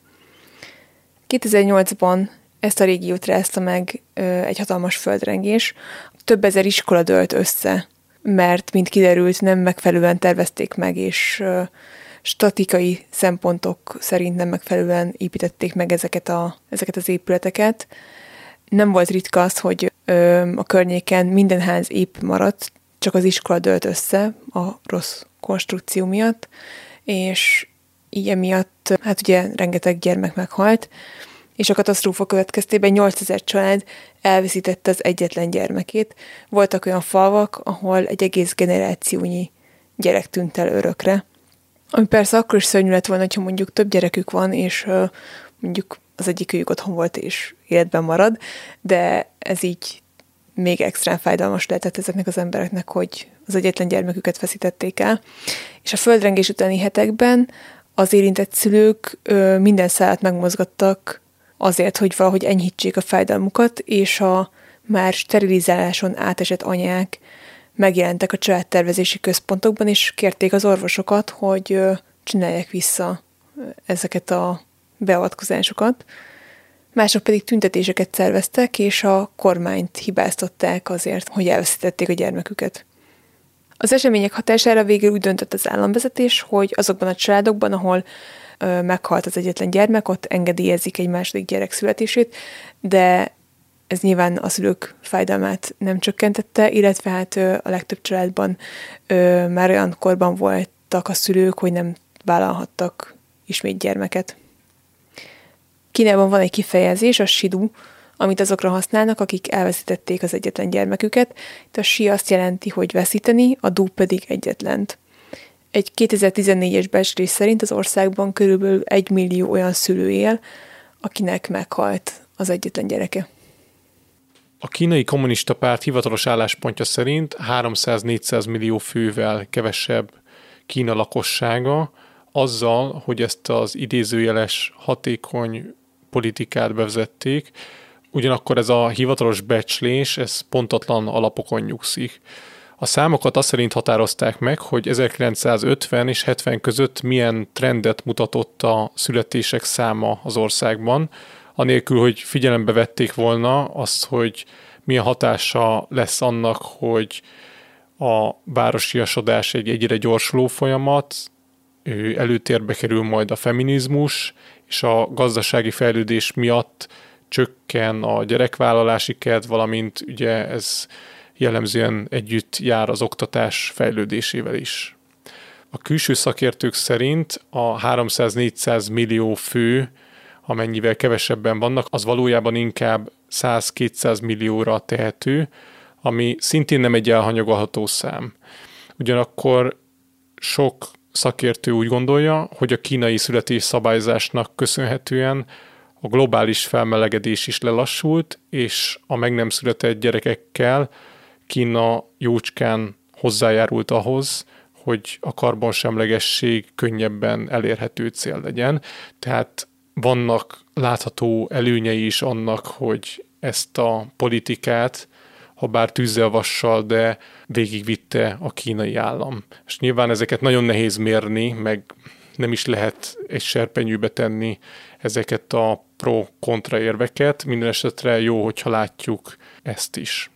kétezer-nyolcban ezt a régiót rázta meg egy hatalmas földrengés. Több ezer iskola dőlt össze, mert, mint kiderült, nem megfelelően tervezték meg, és statikai szempontok szerint nem megfelelően építették meg ezeket, a, ezeket az épületeket. Nem volt ritka az, hogy ö, a környéken minden ház épp maradt, csak az iskola dőlt össze a rossz konstrukció miatt, és így emiatt, hát ugye rengeteg gyermek meghalt, és a katasztrófa következtében nyolcezer család elveszítette az egyetlen gyermekét. Voltak olyan falvak, ahol egy egész generációnyi gyerek tűnt el örökre. Ami persze akkor is szörnyű lett volna, hogyha mondjuk több gyerekük van, és uh, mondjuk az egyikőjük otthon volt, és életben marad, de ez így még extrán fájdalmas lehetett ezeknek az embereknek, hogy az egyetlen gyermeküket veszítették el. És a földrengés utáni hetekben az érintett szülők ö, minden szállat megmozgattak azért, hogy valahogy enyhítsék a fájdalmukat, és a már sterilizáláson átesett anyák megjelentek a családtervezési központokban, és kérték az orvosokat, hogy ö, csinálják vissza ezeket a beavatkozásokat. Mások pedig tüntetéseket szerveztek, és a kormányt hibáztatták azért, hogy elveszítették a gyermeküket. Az események hatására végül úgy döntött az államvezetés, hogy azokban a családokban, ahol ö, meghalt az egyetlen gyermek, ott engedélyezik egy második gyerek születését, de ez nyilván a szülők fájdalmát nem csökkentette, illetve hát ö, a legtöbb családban ö, már olyan korban voltak a szülők, hogy nem vállalhattak ismét gyermeket. Kínában van egy kifejezés, a sidu, amit azokra használnak, akik elveszítették az egyetlen gyermeküket. Itt a si azt jelenti, hogy veszíteni, a du pedig egyetlent. Egy kétezer-tizennégyes becslés szerint az országban körülbelül egy millió olyan szülő él, akinek meghalt az egyetlen gyereke. A kínai kommunista párt hivatalos álláspontja szerint háromszáz-négyszáz millió fővel kevesebb Kína lakossága, azzal, hogy ezt az idézőjeles hatékony politikát bevezették, ugyanakkor ez a hivatalos becslés, ez pontatlan alapokon nyugszik. A számokat azt szerint határozták meg, hogy ezerkilencszázötven és hetven között milyen trendet mutatott a születések száma az országban, anélkül, hogy figyelembe vették volna azt, hogy milyen hatása lesz annak, hogy a városiasodás egy egyre gyorsuló folyamat, előtérbe kerül majd a feminizmus, és a gazdasági fejlődés miatt csökken a gyerekvállalási kedv, valamint ugye ez jellemzően együtt jár az oktatás fejlődésével is. A külső szakértők szerint a háromszáz-négyszáz millió fő, amennyivel kevesebben vannak, az valójában inkább száz-kétszáz millióra tehető, ami szintén nem egy elhanyagolható szám. Ugyanakkor sok szakértő úgy gondolja, hogy a kínai születésszabályozásnak köszönhetően a globális felmelegedés is lelassult, és a meg nem született gyerekekkel Kína jócskán hozzájárult ahhoz, hogy a karbonsemlegesség könnyebben elérhető cél legyen. Tehát vannak látható előnyei is annak, hogy ezt a politikát, ha bár tűzzel vassal, de végigvitte a kínai állam. És nyilván ezeket nagyon nehéz mérni, meg nem is lehet egy serpenyőbe tenni ezeket a pro-kontra érveket. Minden esetre jó, hogyha látjuk ezt is.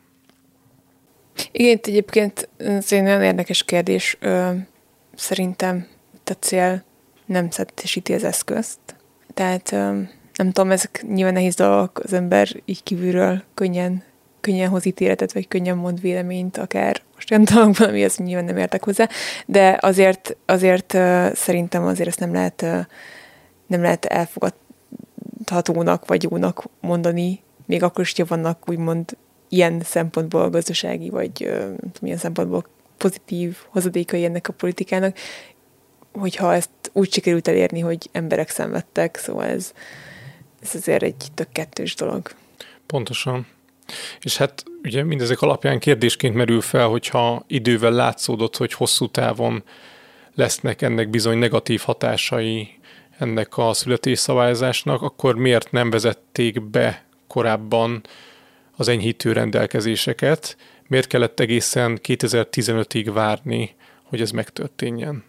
Igen, egyébként ez egy nagyon érdekes kérdés. Ö, szerintem a cél nem szettesíti az eszközt. Tehát ö, nem tudom, ezek nyilván nehéz dolgok, az ember így kívülről könnyen, könnyen hoz ítéletet, vagy könnyen mond véleményt, akár most olyan dolgokban, amihez nyilván nem értek hozzá, de azért, azért ö, szerintem azért ezt nem lehet, ö, nem lehet elfogadhatónak, vagy jónak mondani, még akkor is, hogy vannak úgymond ilyen szempontból gazdasági, vagy milyen szempontból pozitív hozadékai ennek a politikának, hogyha ezt úgy sikerült elérni, hogy emberek szenvedtek, szóval ez, ez azért egy tök kettős dolog. Pontosan. És hát ugye mindezek alapján kérdésként merül fel, hogyha idővel látszódott, hogy hosszú távon lesznek ennek bizony negatív hatásai ennek a születésszabályozásnak, akkor miért nem vezették be korábban az enyhítő rendelkezéseket? Miért kellett egészen kétezer-tizenötig várni, hogy ez megtörténjen?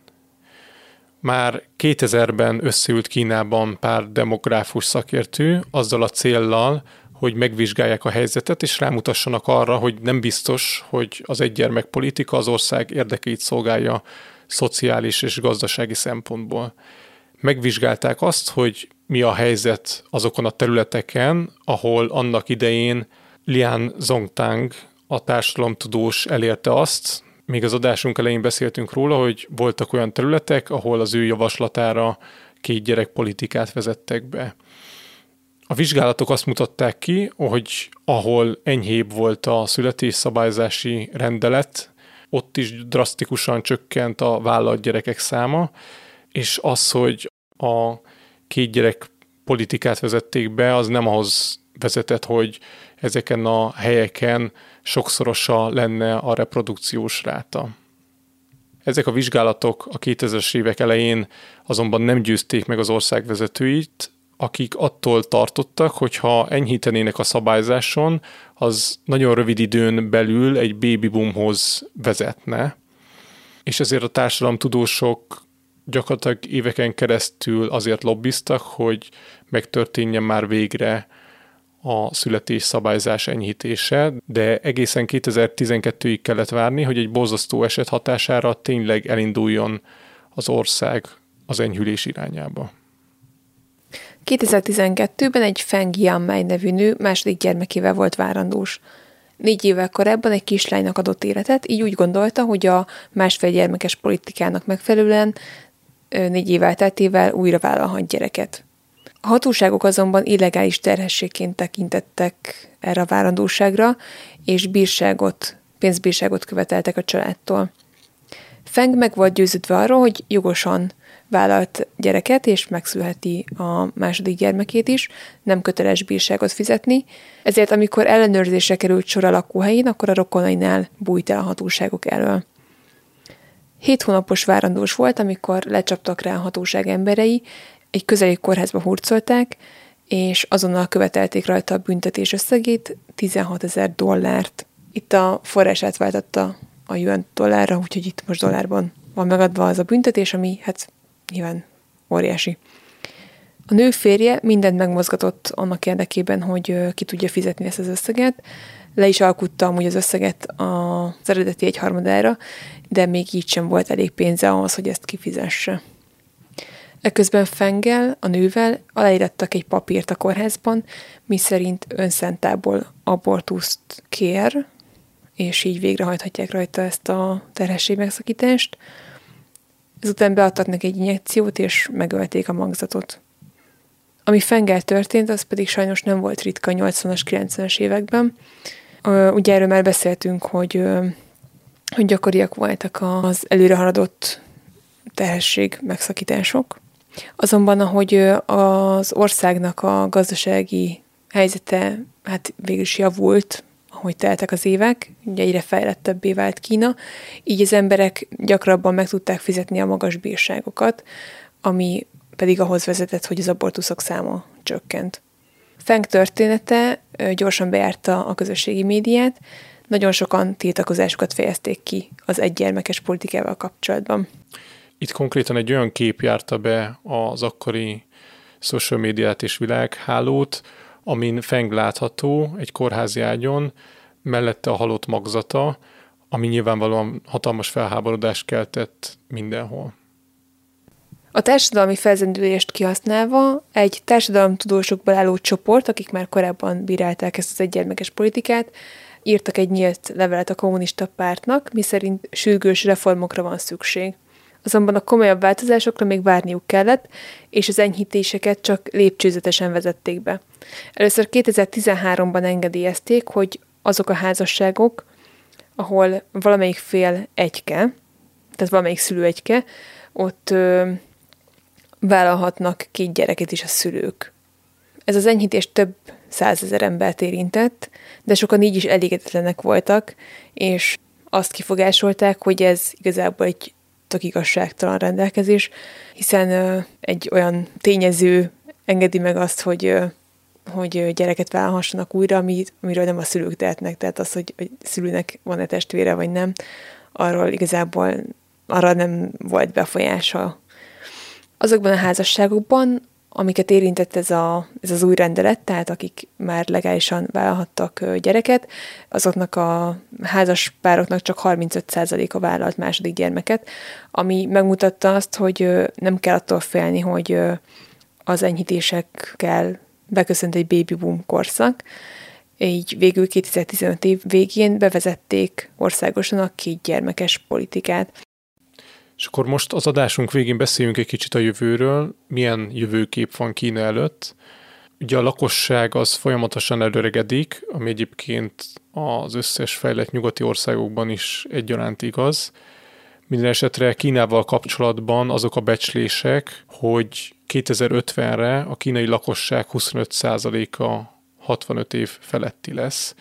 Már kétezerben összeült Kínában pár demográfus szakértő azzal a céllal, hogy megvizsgálják a helyzetet, és rámutassanak arra, hogy nem biztos, hogy az egygyermek politika az ország érdekeit szolgálja szociális és gazdasági szempontból. Megvizsgálták azt, hogy mi a helyzet azokon a területeken, ahol annak idején Lian Zongtang, a társadalomtudós elérte azt, még az adásunk elején beszéltünk róla, hogy voltak olyan területek, ahol az ő javaslatára két gyerek politikát vezettek be. A vizsgálatok azt mutatták ki, hogy ahol enyhébb volt a születésszabályozási rendelet, ott is drasztikusan csökkent a vállalt gyerekek száma, és az, hogy a két gyerek politikát vezették be, az nem ahhoz vezetett, hogy ezeken a helyeken sokszorosa lenne a reprodukciós ráta. Ezek a vizsgálatok a kétezres évek elején azonban nem győzték meg az ország vezetőit, akik attól tartottak, hogy ha enyhítenének a szabályzáson, az nagyon rövid időn belül egy baby boomhoz vezetne. És ezért a társadalomtudósok gyakorlatilag éveken keresztül azért lobbiztak, hogy megtörténjen már végre a születésszabályzás enyhítése, de egészen kétezer-tizenkettőig kellett várni, hogy egy borzasztó eset hatására tényleg elinduljon az ország az enyhülés irányába. kétezer-tizenkettőben egy Feng Yanmei nevű nő második gyermekével volt várandós. Négy évvel korábban egy kislánynak adott életet, így úgy gondolta, hogy a másfél gyermekes politikának megfelelően négy év elteltével újra vállalhat gyereket. A hatóságok azonban illegális terhességként tekintettek erre a várandóságra, és bírságot, pénzbírságot követeltek a családtól. Feng meg volt győződve arról, hogy jogosan vállalt gyereket, és megszülheti a második gyermekét is, nem köteles bírságot fizetni, ezért amikor ellenőrzésre került sor a lakóhelyén, akkor a rokonainál bújt el a hatóságok elől. Hét hónapos várandós volt, amikor lecsaptak rá a hatóság emberei, egy közeli kórházba hurcolták, és azonnal követelték rajta a büntetés összegét, tizenhatezer dollárt. Itt a forrás átváltotta a yuan dollárra, úgyhogy itt most dollárban van megadva az a büntetés, ami hát nyilván óriási. A nő férje mindent megmozgatott annak érdekében, hogy ki tudja fizetni ezt az összeget. Le is alkutta amúgy az összeget az eredeti egyharmadára, de még így sem volt elég pénze ahhoz, hogy ezt kifizesse. Eközben Fenggel, a nővel aláírattak egy papírt a kórházban, miszerint önszentából abortuszt kér, és így végrehajthatják rajta ezt a terhesség megszakítást. Ezután beadtak neki egy injekciót, és megölték a magzatot. Ami Fenggel történt, az pedig sajnos nem volt ritka a nyolcvanas, kilencvenes években. Ugye erről már beszéltünk, hogy, hogy gyakoriak voltak az előrehaladott terhesség megszakítások. Azonban, ahogy az országnak a gazdasági helyzete hát végül is javult, ahogy teltek az évek, ugye egyre fejlettebbé vált Kína, így az emberek gyakrabban meg tudták fizetni a magas bírságokat, ami pedig ahhoz vezetett, hogy az abortuszok száma csökkent. Feng története gyorsan bejárta a közösségi médiát, nagyon sokan tiltakozásukat fejezték ki az egygyermekes politikával kapcsolatban. Itt konkrétan egy olyan kép járta be az akkori social médiát és világhálót, amin Feng látható egy kórházi ágyon, mellette a halott magzata, ami nyilvánvalóan hatalmas felháborodást keltett mindenhol. A társadalmi felzendülést kihasználva egy társadalomtudósokból álló csoport, akik már korábban bírálták ezt az egygyermekes politikát, írtak egy nyílt levelet a kommunista pártnak, miszerint sürgős reformokra van szükség. Azonban a komolyabb változásokra még várniuk kellett, és az enyhítéseket csak lépcsőzetesen vezették be. Először kétezer-tizenháromban engedélyezték, hogy azok a házasságok, ahol valamelyik fél egyke, tehát valamelyik szülő egyke, ott ö, vállalhatnak két gyereket is a szülők. Ez az enyhítés több százezer embert érintett, de sokan így is elégedetlenek voltak, és azt kifogásolták, hogy ez igazából egy tök igazságtalan rendelkezés, hiszen ö, egy olyan tényező engedi meg azt, hogy, ö, hogy gyereket vállalhassanak újra, ami, amiről nem a szülők tehetnek, tehát az, hogy a szülőnek van-e testvére vagy nem, arról igazából arra nem volt befolyása. Azokban a házasságokban, amiket érintett ez, a, ez az új rendelet, tehát akik már legálisan vállalhattak gyereket, azoknak a házas pároknak csak harmincöt százaléka vállalt második gyermeket, ami megmutatta azt, hogy nem kell attól félni, hogy az enyhítésekkel beköszönt egy baby boom korszak. Így végül kétezer-tizenöt év végén bevezették országosan a két gyermekes politikát. És akkor most az adásunk végén beszéljünk egy kicsit a jövőről, milyen jövőkép van Kína előtt. Ugye a lakosság az folyamatosan előregedik, ami egyébként az összes fejlett nyugati országokban is egyaránt igaz. Minden esetre Kínával kapcsolatban azok a becslések, hogy kétezer-ötvenre a kínai lakosság huszonöt százaléka hatvanöt év feletti lesz,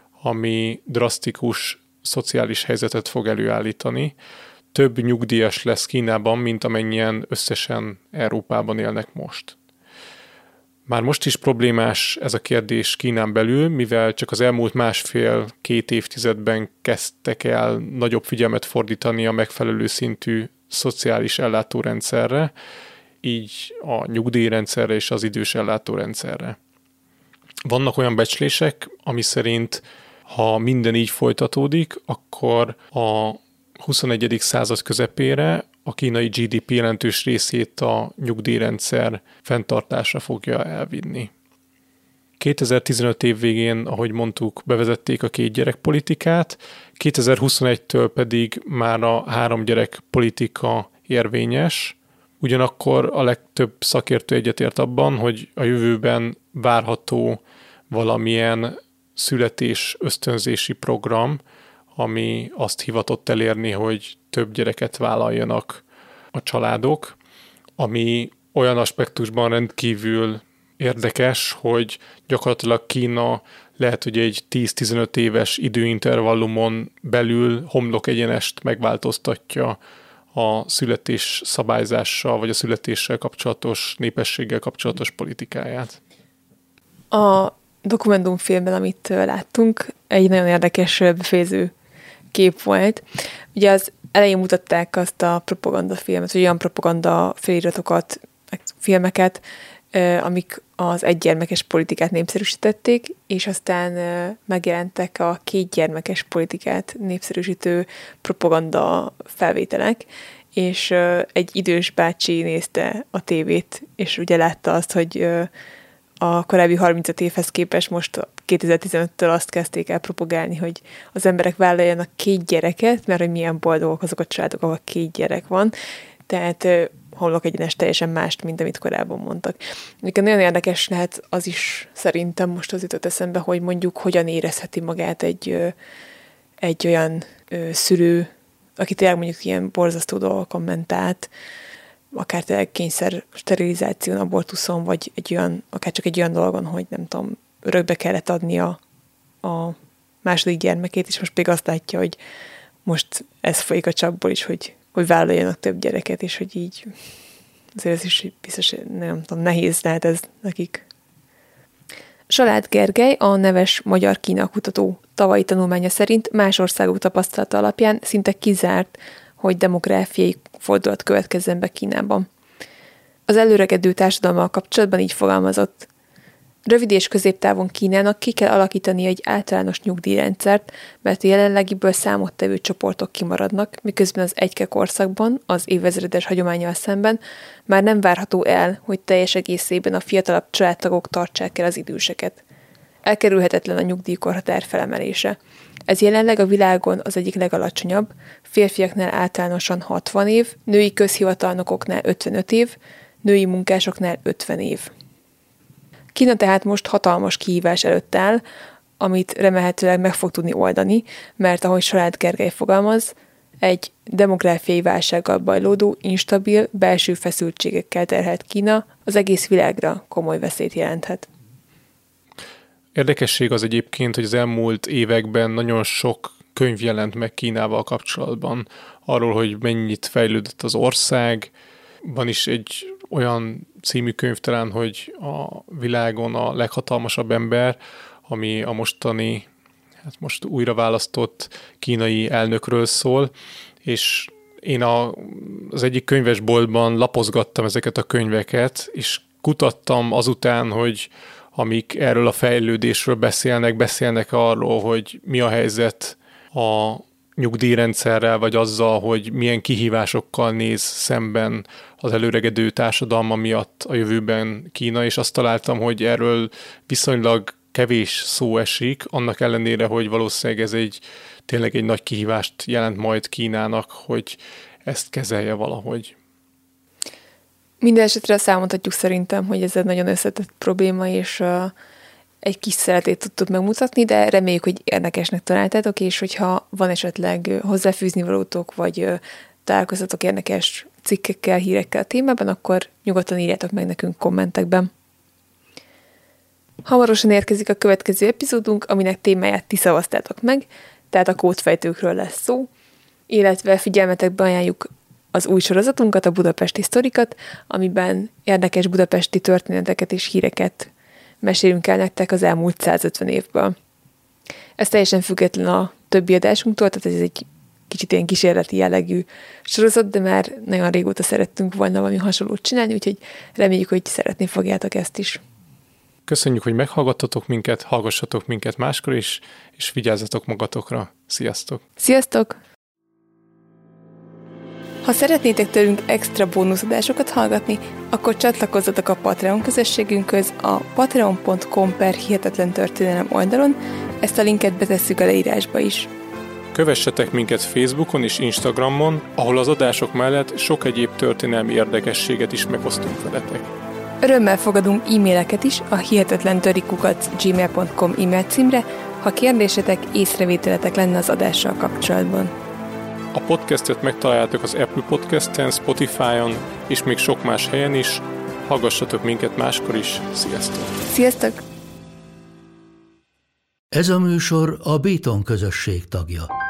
ami drasztikus szociális helyzetet fog előállítani. Több nyugdíjas lesz Kínában, mint amennyien összesen Európában élnek most. Már most is problémás ez a kérdés Kínán belül, mivel csak az elmúlt másfél-két évtizedben kezdtek el nagyobb figyelmet fordítani a megfelelő szintű szociális ellátórendszerre, így a nyugdíjrendszerre és az idős ellátórendszerre. Vannak olyan becslések, ami szerint, ha minden így folytatódik, akkor a huszonegyedik század közepére a kínai gé dé pé jelentős részét a nyugdíjrendszer fenntartása fogja elvinni. kétezer-tizenöt év végén, ahogy mondtuk, bevezették a két gyerek politikát, kétezer-huszonegytől pedig már a három gyerek politika érvényes. Ugyanakkor a legtöbb szakértő egyetért abban, hogy a jövőben várható valamilyen születés ösztönzési program, ami azt hivatott elérni, hogy több gyereket vállaljanak a családok, ami olyan aspektusban rendkívül érdekes, hogy gyakorlatilag Kína lehet, hogy egy tíz-tizenöt éves időintervallumon belül homlok egyenest megváltoztatja a születés szabályzással, vagy a születéssel kapcsolatos, népességgel kapcsolatos politikáját. A dokumentumfilmben, amit láttunk, egy nagyon érdekes befejező kép volt. Ugye az elején mutatták azt a propagandafilmet, vagy olyan propaganda feliratokat, filmeket, amik az egygyermekes politikát népszerűsítették, és aztán megjelentek a kétgyermekes politikát népszerűsítő propaganda felvételek, és egy idős bácsi nézte a tévét, és ugye látta azt, hogy a korábbi harmincöt évhez képest most kétezer-tizenöttől azt kezdték el propagálni, hogy az emberek vállaljanak két gyereket, mert hogy milyen boldogok azok a családok, ahol két gyerek van. Tehát homlok egyenes teljesen mást, mint amit korábban mondtak. Nekem nagyon érdekes lehet az is szerintem most az jutott eszembe, hogy mondjuk hogyan érezheti magát egy, egy olyan szülő, aki tényleg mondjuk ilyen borzasztó dolgokon ment át, akár tényleg kényszer sterilizáción, abortuszon, vagy egy olyan, akár csak egy olyan dolgon, hogy nem tudom, örökbe kellett adni a, a második gyermekét, és most még azt látja, hogy most ez folyik a csapból is, hogy, hogy vállaljanak több gyereket, és hogy így azért ez is biztos, nem tudom, nehéz lehet ez nekik. Salád Gergely, a neves magyar-Kína kutató tavalyi tanulmánya szerint más országok tapasztalata alapján szinte kizárt, hogy demográfiai fordulat következzen be Kínában. Az előregedő társadalommal kapcsolatban így fogalmazott: rövid és középtávon Kínának ki kell alakítani egy általános nyugdíjrendszert, mert a jelenlegiből számottevő csoportok kimaradnak, miközben az egyke korszakban, az évezredes hagyománnyal szemben már nem várható el, hogy teljes egészében a fiatalabb családtagok tartsák el az időseket. Elkerülhetetlen a nyugdíjkorhatár felemelése. Ez jelenleg a világon az egyik legalacsonyabb, férfiaknál általánosan hatvan év, női közhivatalnokoknál ötvenöt év, női munkásoknál ötven év. Kína tehát most hatalmas kihívás előtt áll, amit remélhetőleg meg fog tudni oldani, mert ahogy Salád Gergely fogalmaz, egy demográfiai válsággal bajlódó, instabil, belső feszültségekkel terhelt Kína az egész világra komoly veszélyt jelenthet. Érdekesség az egyébként, hogy az elmúlt években nagyon sok könyv jelent meg Kínával kapcsolatban. Arról, hogy mennyit fejlődött az ország. Van is egy olyan című könyv talán, hogy a világon a leghatalmasabb ember, ami a mostani, hát most újra választott kínai elnökről szól, és én a, az egyik könyvesboltban lapozgattam ezeket a könyveket, és kutattam azután, hogy amik erről a fejlődésről beszélnek, beszélnek arról, hogy mi a helyzet a nyugdíjrendszerrel, vagy azzal, hogy milyen kihívásokkal néz szemben az előregedő társadalma miatt a jövőben Kína, és azt találtam, hogy erről viszonylag kevés szó esik, annak ellenére, hogy valószínűleg ez egy tényleg egy nagy kihívást jelent majd Kínának, hogy ezt kezelje valahogy. Minden esetre számolhatjuk szerintem, hogy ez egy nagyon összetett probléma, és uh, egy kis szeretét tudtuk megmutatni, de reméljük, hogy érdekesnek találtátok, és hogyha van esetleg hozzáfűzni valótok, vagy uh, találkozatok érdekes cikkekkel, hírekkel a témában, akkor nyugodtan írjátok meg nekünk kommentekben. Hamarosan érkezik a következő epizódunk, aminek témáját ti szavaztátok meg, tehát a kódfejtőkről lesz szó, illetve figyelmetekbe ajánljuk az új sorozatunkat, a Budapesti Sztorikat, amiben érdekes budapesti történeteket és híreket mesélünk el nektek az elmúlt százötven évből. Ez teljesen független a többi adásunktól, tehát ez egy kicsit ilyen kísérleti jellegű sorozat, de már nagyon régóta szerettünk volna valami hasonlót csinálni, úgyhogy reméljük, hogy szeretni fogjátok ezt is. Köszönjük, hogy meghallgattatok minket, hallgassatok minket máskor is, és vigyázzatok magatokra. Sziasztok! Sziasztok! Ha szeretnétek tőlünk extra bónuszadásokat hallgatni, akkor csatlakozzatok a Patreon közösségünkhöz a patreon pont com per hihetetlen történelem oldalon, ezt a linket betesszük a leírásba is. Kövessetek minket Facebookon és Instagramon, ahol az adások mellett sok egyéb történelmi érdekességet is megosztunk veletek. Örömmel fogadunk e-maileket is a hihetetlentörténelem kukac gmail pont com e-mail címre, ha kérdésetek, észrevételetek lenne az adással kapcsolatban. A podcastet megtaláljátok az Apple Podcasten, Spotify-on és még sok más helyen is. Hallgassatok minket máskor is. Sziasztok! Sziasztok! Ez a műsor a Béton közösség tagja.